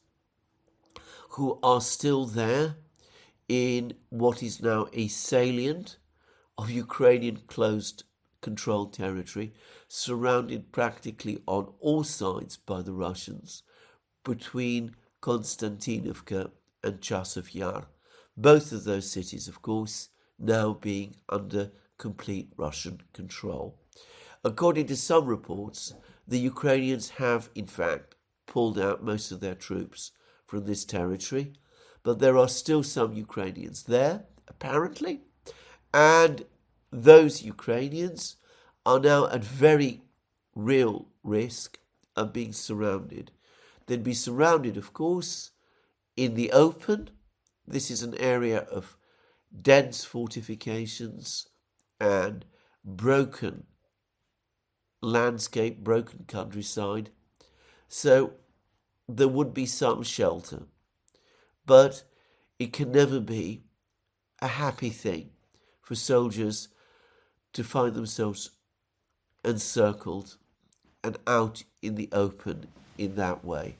who are still there in what is now a salient of Ukrainian closed controlled territory, surrounded practically on all sides by the Russians between Konstantinovka and Chasiv Yar. Both of those cities, of course, now being under complete Russian control. According to some reports, the Ukrainians have, in fact, pulled out most of their troops from this territory, but there are still some Ukrainians there, apparently, and those Ukrainians are now at very real risk of being surrounded. They'd be surrounded, of course, in the open. This is an area of dense fortifications and broken landscape, broken countryside. So there would be some shelter, but it can never be a happy thing for soldiers to find themselves encircled and out in the open in that way.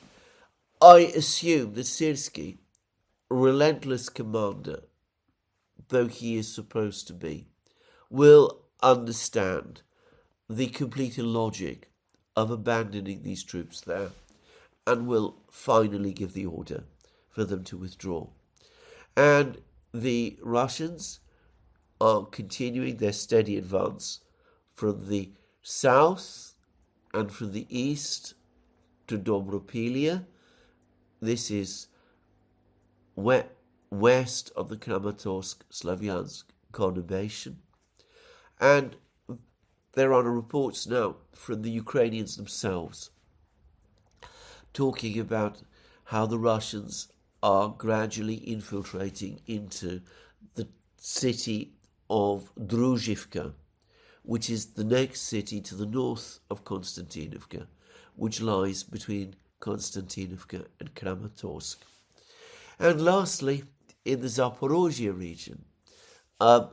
I assume that Syrskyi, relentless commander though he is supposed to be, will understand the complete illogic of abandoning these troops there and will finally give the order for them to withdraw. And the Russians are continuing their steady advance from the south and from the east to Dobropilia. This is west of the Kramatorsk-Slavyansk conurbation. And there are reports now from the Ukrainians themselves talking about how the Russians are gradually infiltrating into the city of Druzhivka, which is the next city to the north of Konstantinovka, which lies between Konstantinovka and Kramatorsk. And lastly, in the Zaporozhye region, uh,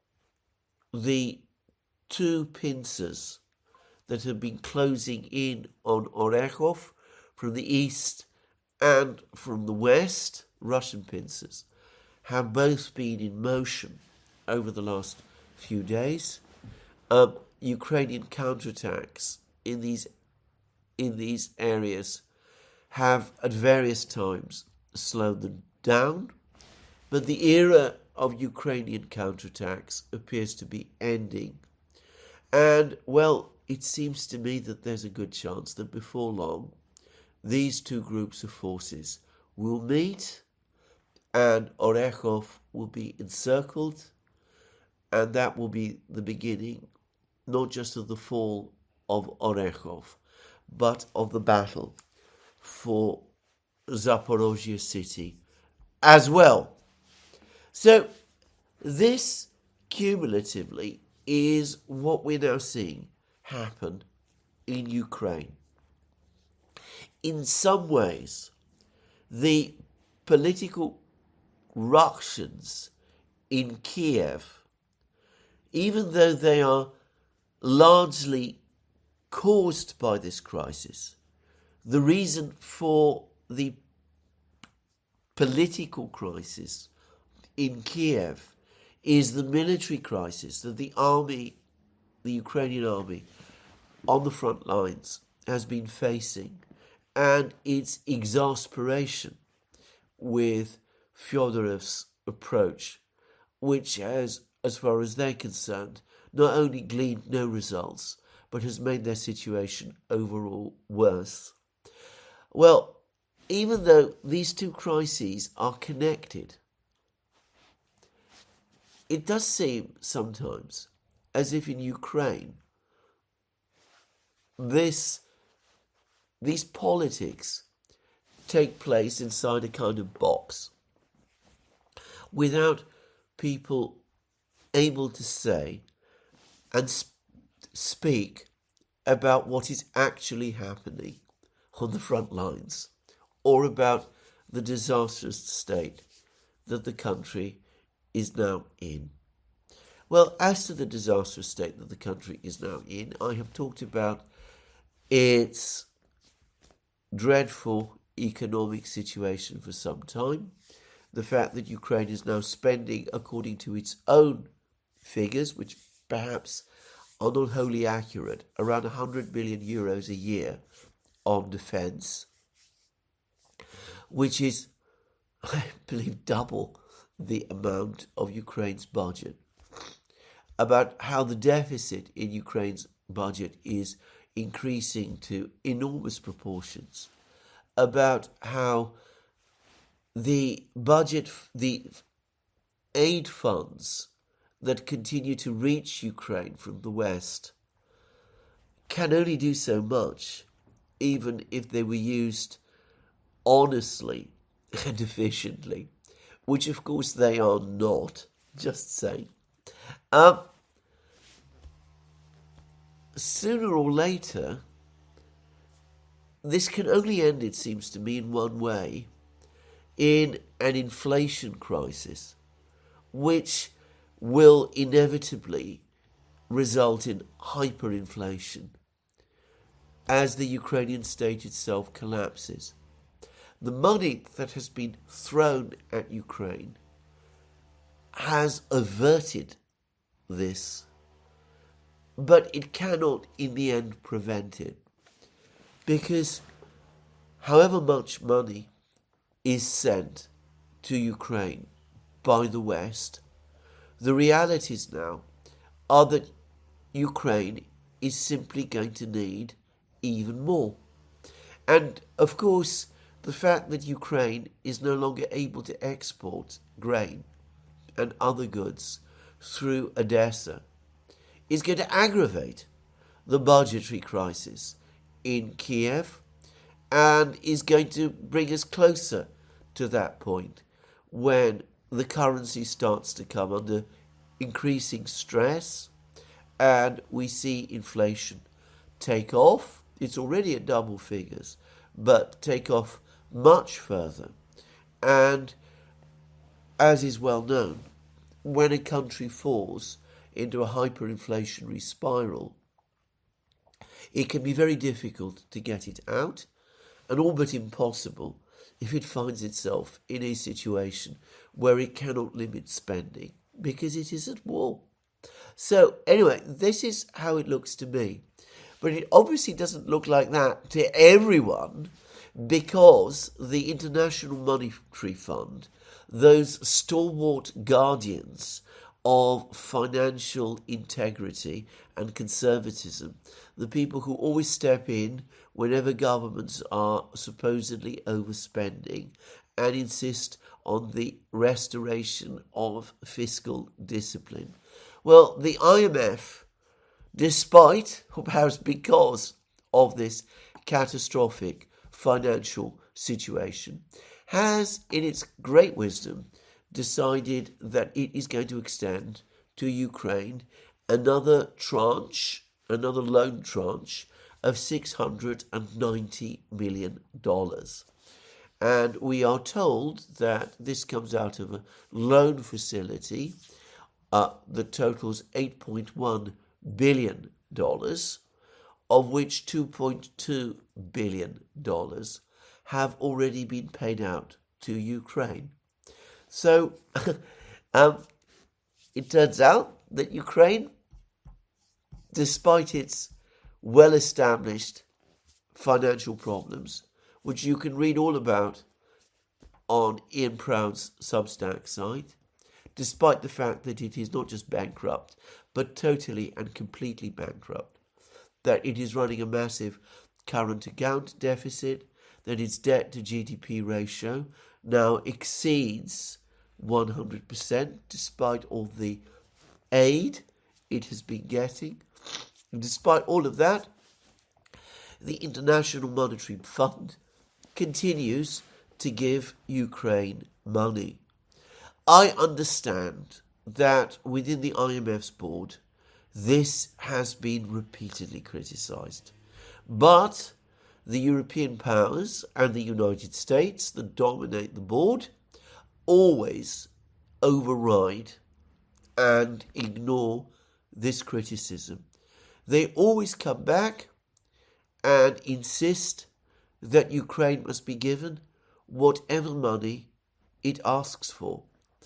the two pincers that have been closing in on Orekhov from the east and from the west, Russian pincers, have both been in motion over the last few days. Um, Ukrainian counterattacks in these in these areas have at various times slowed them down, but the era of Ukrainian counterattacks appears to be ending. And, well, it seems to me that there's a good chance that before long, these two groups of forces will meet and Orekhov will be encircled, and that will be the beginning not just of the fall of Orekhov, but of the battle for Zaporozhye city as well. So this cumulatively is what we're now seeing happen in Ukraine. In some ways, the political ructions in Kiev, even though they are largely caused by this crisis, the reason for the political crisis in Kiev is the military crisis that the army, the Ukrainian army, on the front lines has been facing, and its exasperation with Fyodorov's approach, which has, as far as they're concerned, not only gleaned no results, but has made their situation overall worse. Well, even though these two crises are connected, it does seem sometimes as if in Ukraine, this, these politics take place inside a kind of box without people able to say and sp- speak about what is actually happening on the front lines, or about the disastrous state that the country is now in. Well, as to the disastrous state that the country is now in, I have talked about its dreadful economic situation for some time. The fact that Ukraine is now spending, according to its own figures, which perhaps are not wholly accurate, around one hundred billion euros a year on defence, which is, I believe, double the amount of Ukraine's budget. About how the deficit in Ukraine's budget is increasing to enormous proportions. About how the budget, the aid funds that continue to reach Ukraine from the West can only do so much, even if they were used honestly and efficiently, which of course they are not, just saying. Um, sooner or later, this can only end, it seems to me, in one way, in an inflation crisis, which will inevitably result in hyperinflation as the Ukrainian state itself collapses. The money that has been thrown at Ukraine has averted this, but it cannot in the end prevent it, because however much money is sent to Ukraine by the West, the realities now are that Ukraine is simply going to need even more. And of course, the fact that Ukraine is no longer able to export grain and other goods through Odessa is going to aggravate the budgetary crisis in Kiev, and is going to bring us closer to that point when the currency starts to come under increasing stress and we see inflation take off. It's already at double figures, but take off much further. And as is well known, when a country falls into a hyperinflationary spiral, it can be very difficult to get it out, and all but impossible if it finds itself in a situation where it cannot limit spending because it is at war. So anyway, this is how it looks to me. But it obviously doesn't look like that to everyone, because the International Monetary Fund, those stalwart guardians of financial integrity and conservatism, the people who always step in whenever governments are supposedly overspending and insist on the restoration of fiscal discipline. Well, the I M F, despite, or perhaps because of this catastrophic financial situation, has, in its great wisdom, decided that it is going to extend to Ukraine another tranche, another loan tranche of six hundred ninety million dollars. And we are told that this comes out of a loan facility uh, that totals eight point one billion dollars, of which two point two billion dollars have already been paid out to Ukraine. So um, it turns out that Ukraine, despite its well-established financial problems, which you can read all about on Ian Proud's Substack site, despite the fact that it is not just bankrupt, but totally and completely bankrupt, that it is running a massive current account deficit, that its debt to G D P ratio now exceeds one hundred percent, despite all the aid it has been getting. And despite all of that, the International Monetary Fund continues to give Ukraine money. I understand that within the I M F's board, this has been repeatedly criticised. But the European powers and the United States that dominate the board always override and ignore this criticism. They always come back and insist that Ukraine must be given whatever money it asks for.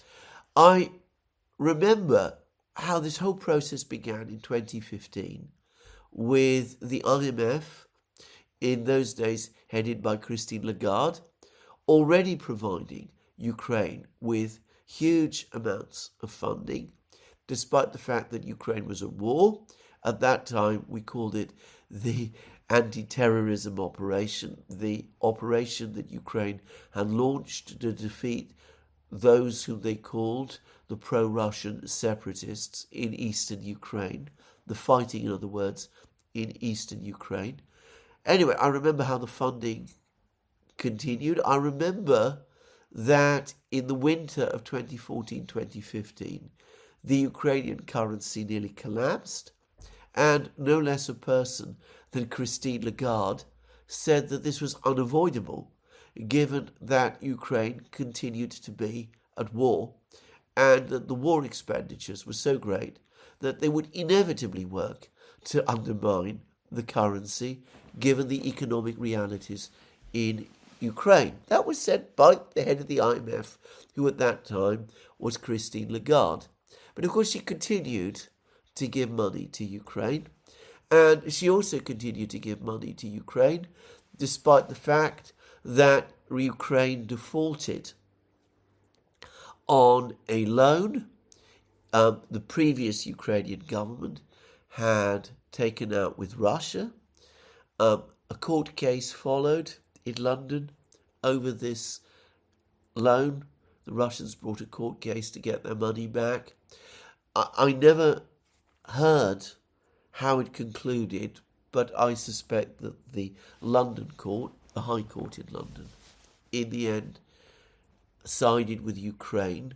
I remember how this whole process began in twenty fifteen with the I M F, in those days headed by Christine Lagarde, already providing Ukraine with huge amounts of funding, despite the fact that Ukraine was at war. At that time, we called it the anti-terrorism operation, the operation that Ukraine had launched to defeat those whom they called the pro-Russian separatists in eastern Ukraine, the fighting, in other words, in eastern Ukraine. Anyway, I remember how the funding continued. I remember that in the winter of twenty fourteen twenty fifteen, the Ukrainian currency nearly collapsed, and no less a person than Christine Lagarde said that this was unavoidable, given that Ukraine continued to be at war, and that the war expenditures were so great that they would inevitably work to undermine the currency, given the economic realities in Ukraine. That was said by the head of the I M F, who at that time was Christine Lagarde. But of course she continued to give money to Ukraine, and she also continued to give money to Ukraine despite the fact that Ukraine defaulted on a loan um, the previous Ukrainian government had taken out with Russia. Um, a court case followed in London over this loan. The Russians brought a court case to get their money back. I, I never heard how it concluded, but I suspect that the London court, the High Court in London, in the end sided with Ukraine,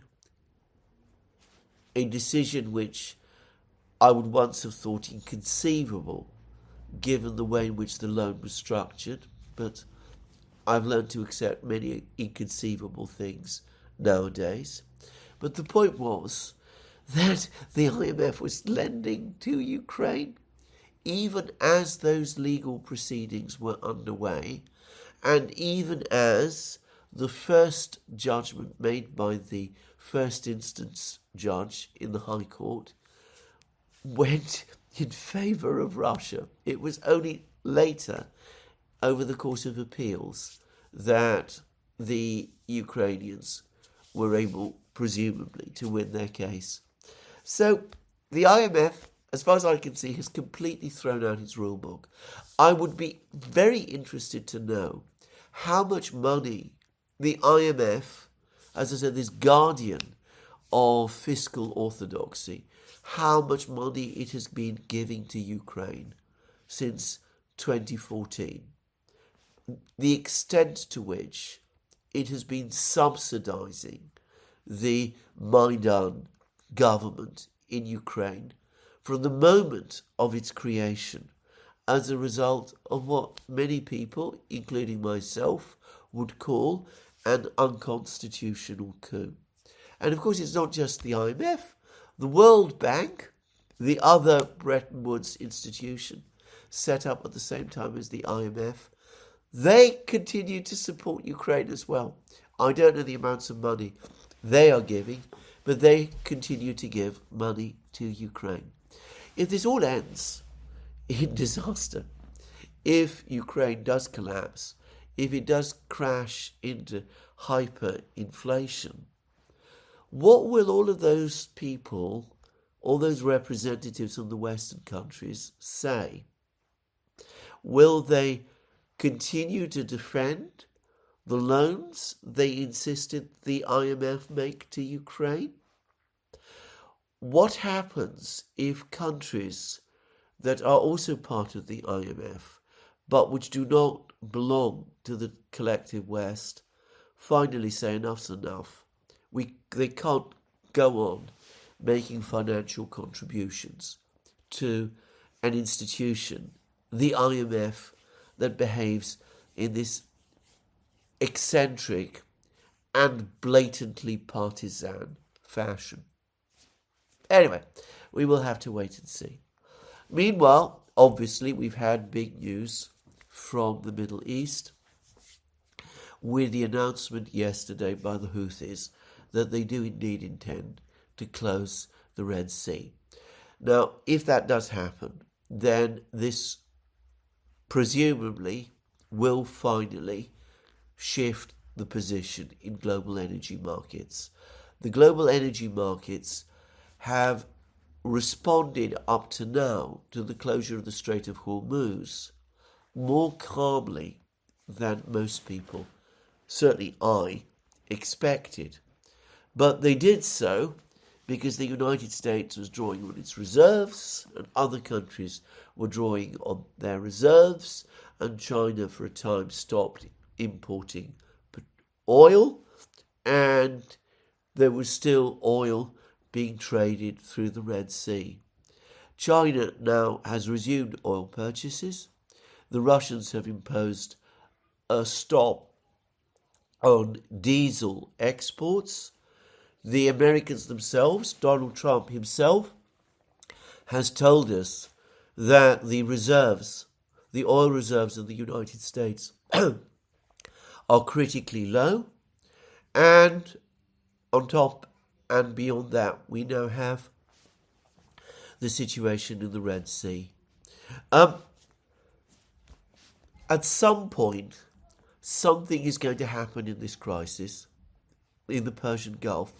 a decision which I would once have thought inconceivable given the way in which the loan was structured, but I've learned to accept many inconceivable things nowadays. But the point was that the I M F was lending to Ukraine even as those legal proceedings were underway, and even as the first judgment made by the first instance judge in the High Court went in favour of Russia. It was only later, over the course of appeals, that the Ukrainians were able, presumably, to win their case. So the I M F, as far as I can see, has completely thrown out its rule book. I would be very interested to know how much money the I M F, as I said, this guardian of fiscal orthodoxy, how much money it has been giving to Ukraine since twenty fourteen. The extent to which it has been subsidizing the Maidan government in Ukraine from the moment of its creation as a result of what many people, including myself, would call an unconstitutional coup. And of course it's not just the I M F. The World Bank, the other Bretton Woods institution set up at the same time as the I M F, they continue to support Ukraine as well. I don't know the amounts of money they are giving, but they continue to give money to Ukraine. If this all ends in disaster, if Ukraine does collapse, if it does crash into hyperinflation, what will all of those people, all those representatives of the Western countries say? Will they continue to defend the loans they insisted the I M F make to Ukraine? What happens if countries that are also part of the I M F, but which do not belong to the collective West, finally say enough's enough? We, they can't go on making financial contributions to an institution, the I M F, that behaves in this eccentric and blatantly partisan fashion. Anyway, we will have to wait and see. Meanwhile, obviously, we've had big news from the Middle East with the announcement yesterday by the Houthis that they do indeed intend to close the Red Sea. Now, if that does happen, then this presumably will finally shift the position in global energy markets. The global energy markets have responded up to now to the closure of the Strait of Hormuz more calmly than most people, certainly I, expected. But they did so because the United States was drawing on its reserves and other countries were drawing on their reserves, and China for a time stopped importing oil, and there was still oil being traded through the Red Sea. China now has resumed oil purchases. The Russians have imposed a stop on diesel exports. The Americans themselves, Donald Trump himself, has told us that the reserves, the oil reserves of the United States are critically low, and on top and beyond that, we now have the situation in the Red Sea. Um, at some point, something is going to happen in this crisis in the Persian Gulf,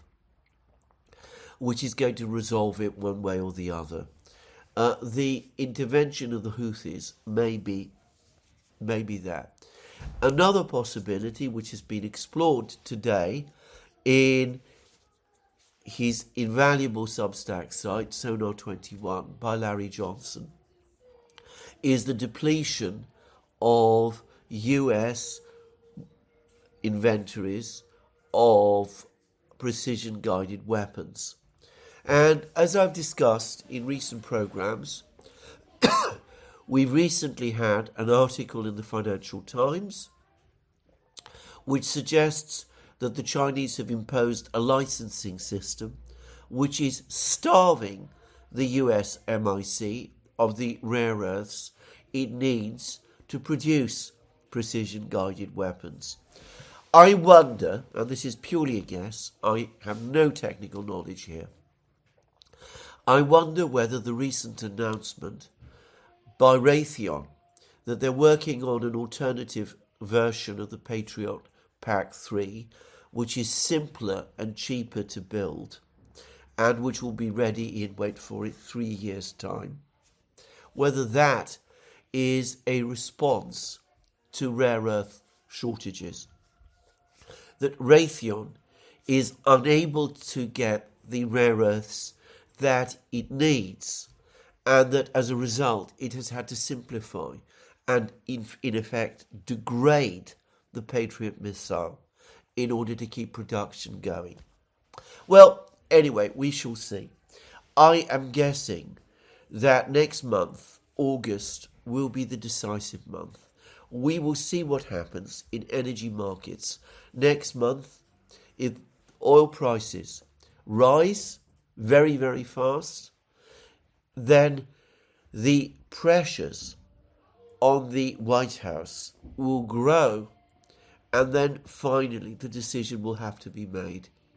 which is going to resolve it one way or the other. Uh, the intervention of the Houthis may be, may be that. Another possibility, which has been explored today in his invaluable Substack site, Sonar twenty-one, by Larry Johnson, is the depletion of U S inventories of precision-guided weapons. And as I've discussed in recent programs, we've recently had an article in the Financial Times which suggests that the Chinese have imposed a licensing system which is starving the U S M I C of the rare earths it needs to produce precision-guided weapons. I wonder, and this is purely a guess, I have no technical knowledge here, I wonder whether the recent announcement by Raytheon that they're working on an alternative version of the Patriot Pack three, which is simpler and cheaper to build, and which will be ready in, wait for it, three years' time, whether that is a response to rare earth shortages. That Raytheon is unable to get the rare earths that it needs, and that as a result it has had to simplify and in, in effect degrade the Patriot missile in order to keep production going. Well, anyway, we shall see. I am guessing that next month, August, will be the decisive month. We will see what happens in energy markets next month. If oil prices rise very, very fast, then the pressures on the White House will grow, and then finally the decision will have to be made.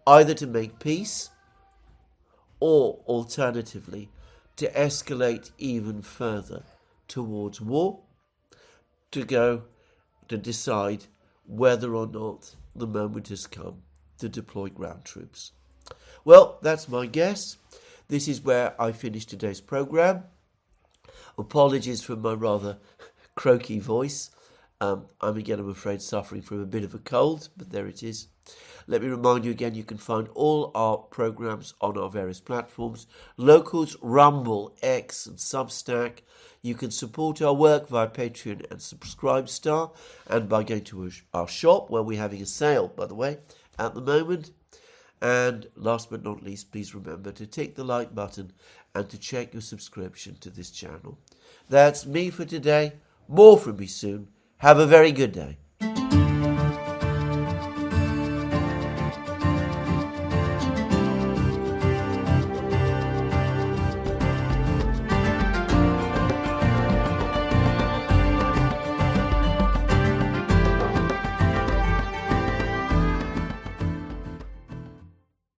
either to make peace or, alternatively, to escalate even further towards war, to go to decide whether or not the moment has come to deploy ground troops. Well, that's my guess. This is where I finish today's programme. Apologies for my rather croaky voice. Um, I'm again, I'm afraid, suffering from a bit of a cold, but there it is. Let me remind you again, you can find all our programmes on our various platforms, Locals, Rumble, X and Substack. You can support our work via Patreon and Subscribestar, and by going to our shop, where we're having a sale, by the way, at the moment. And last but not least, please remember to tick the like button and to check your subscription to this channel. That's me for today. More from me soon. Have a very good day.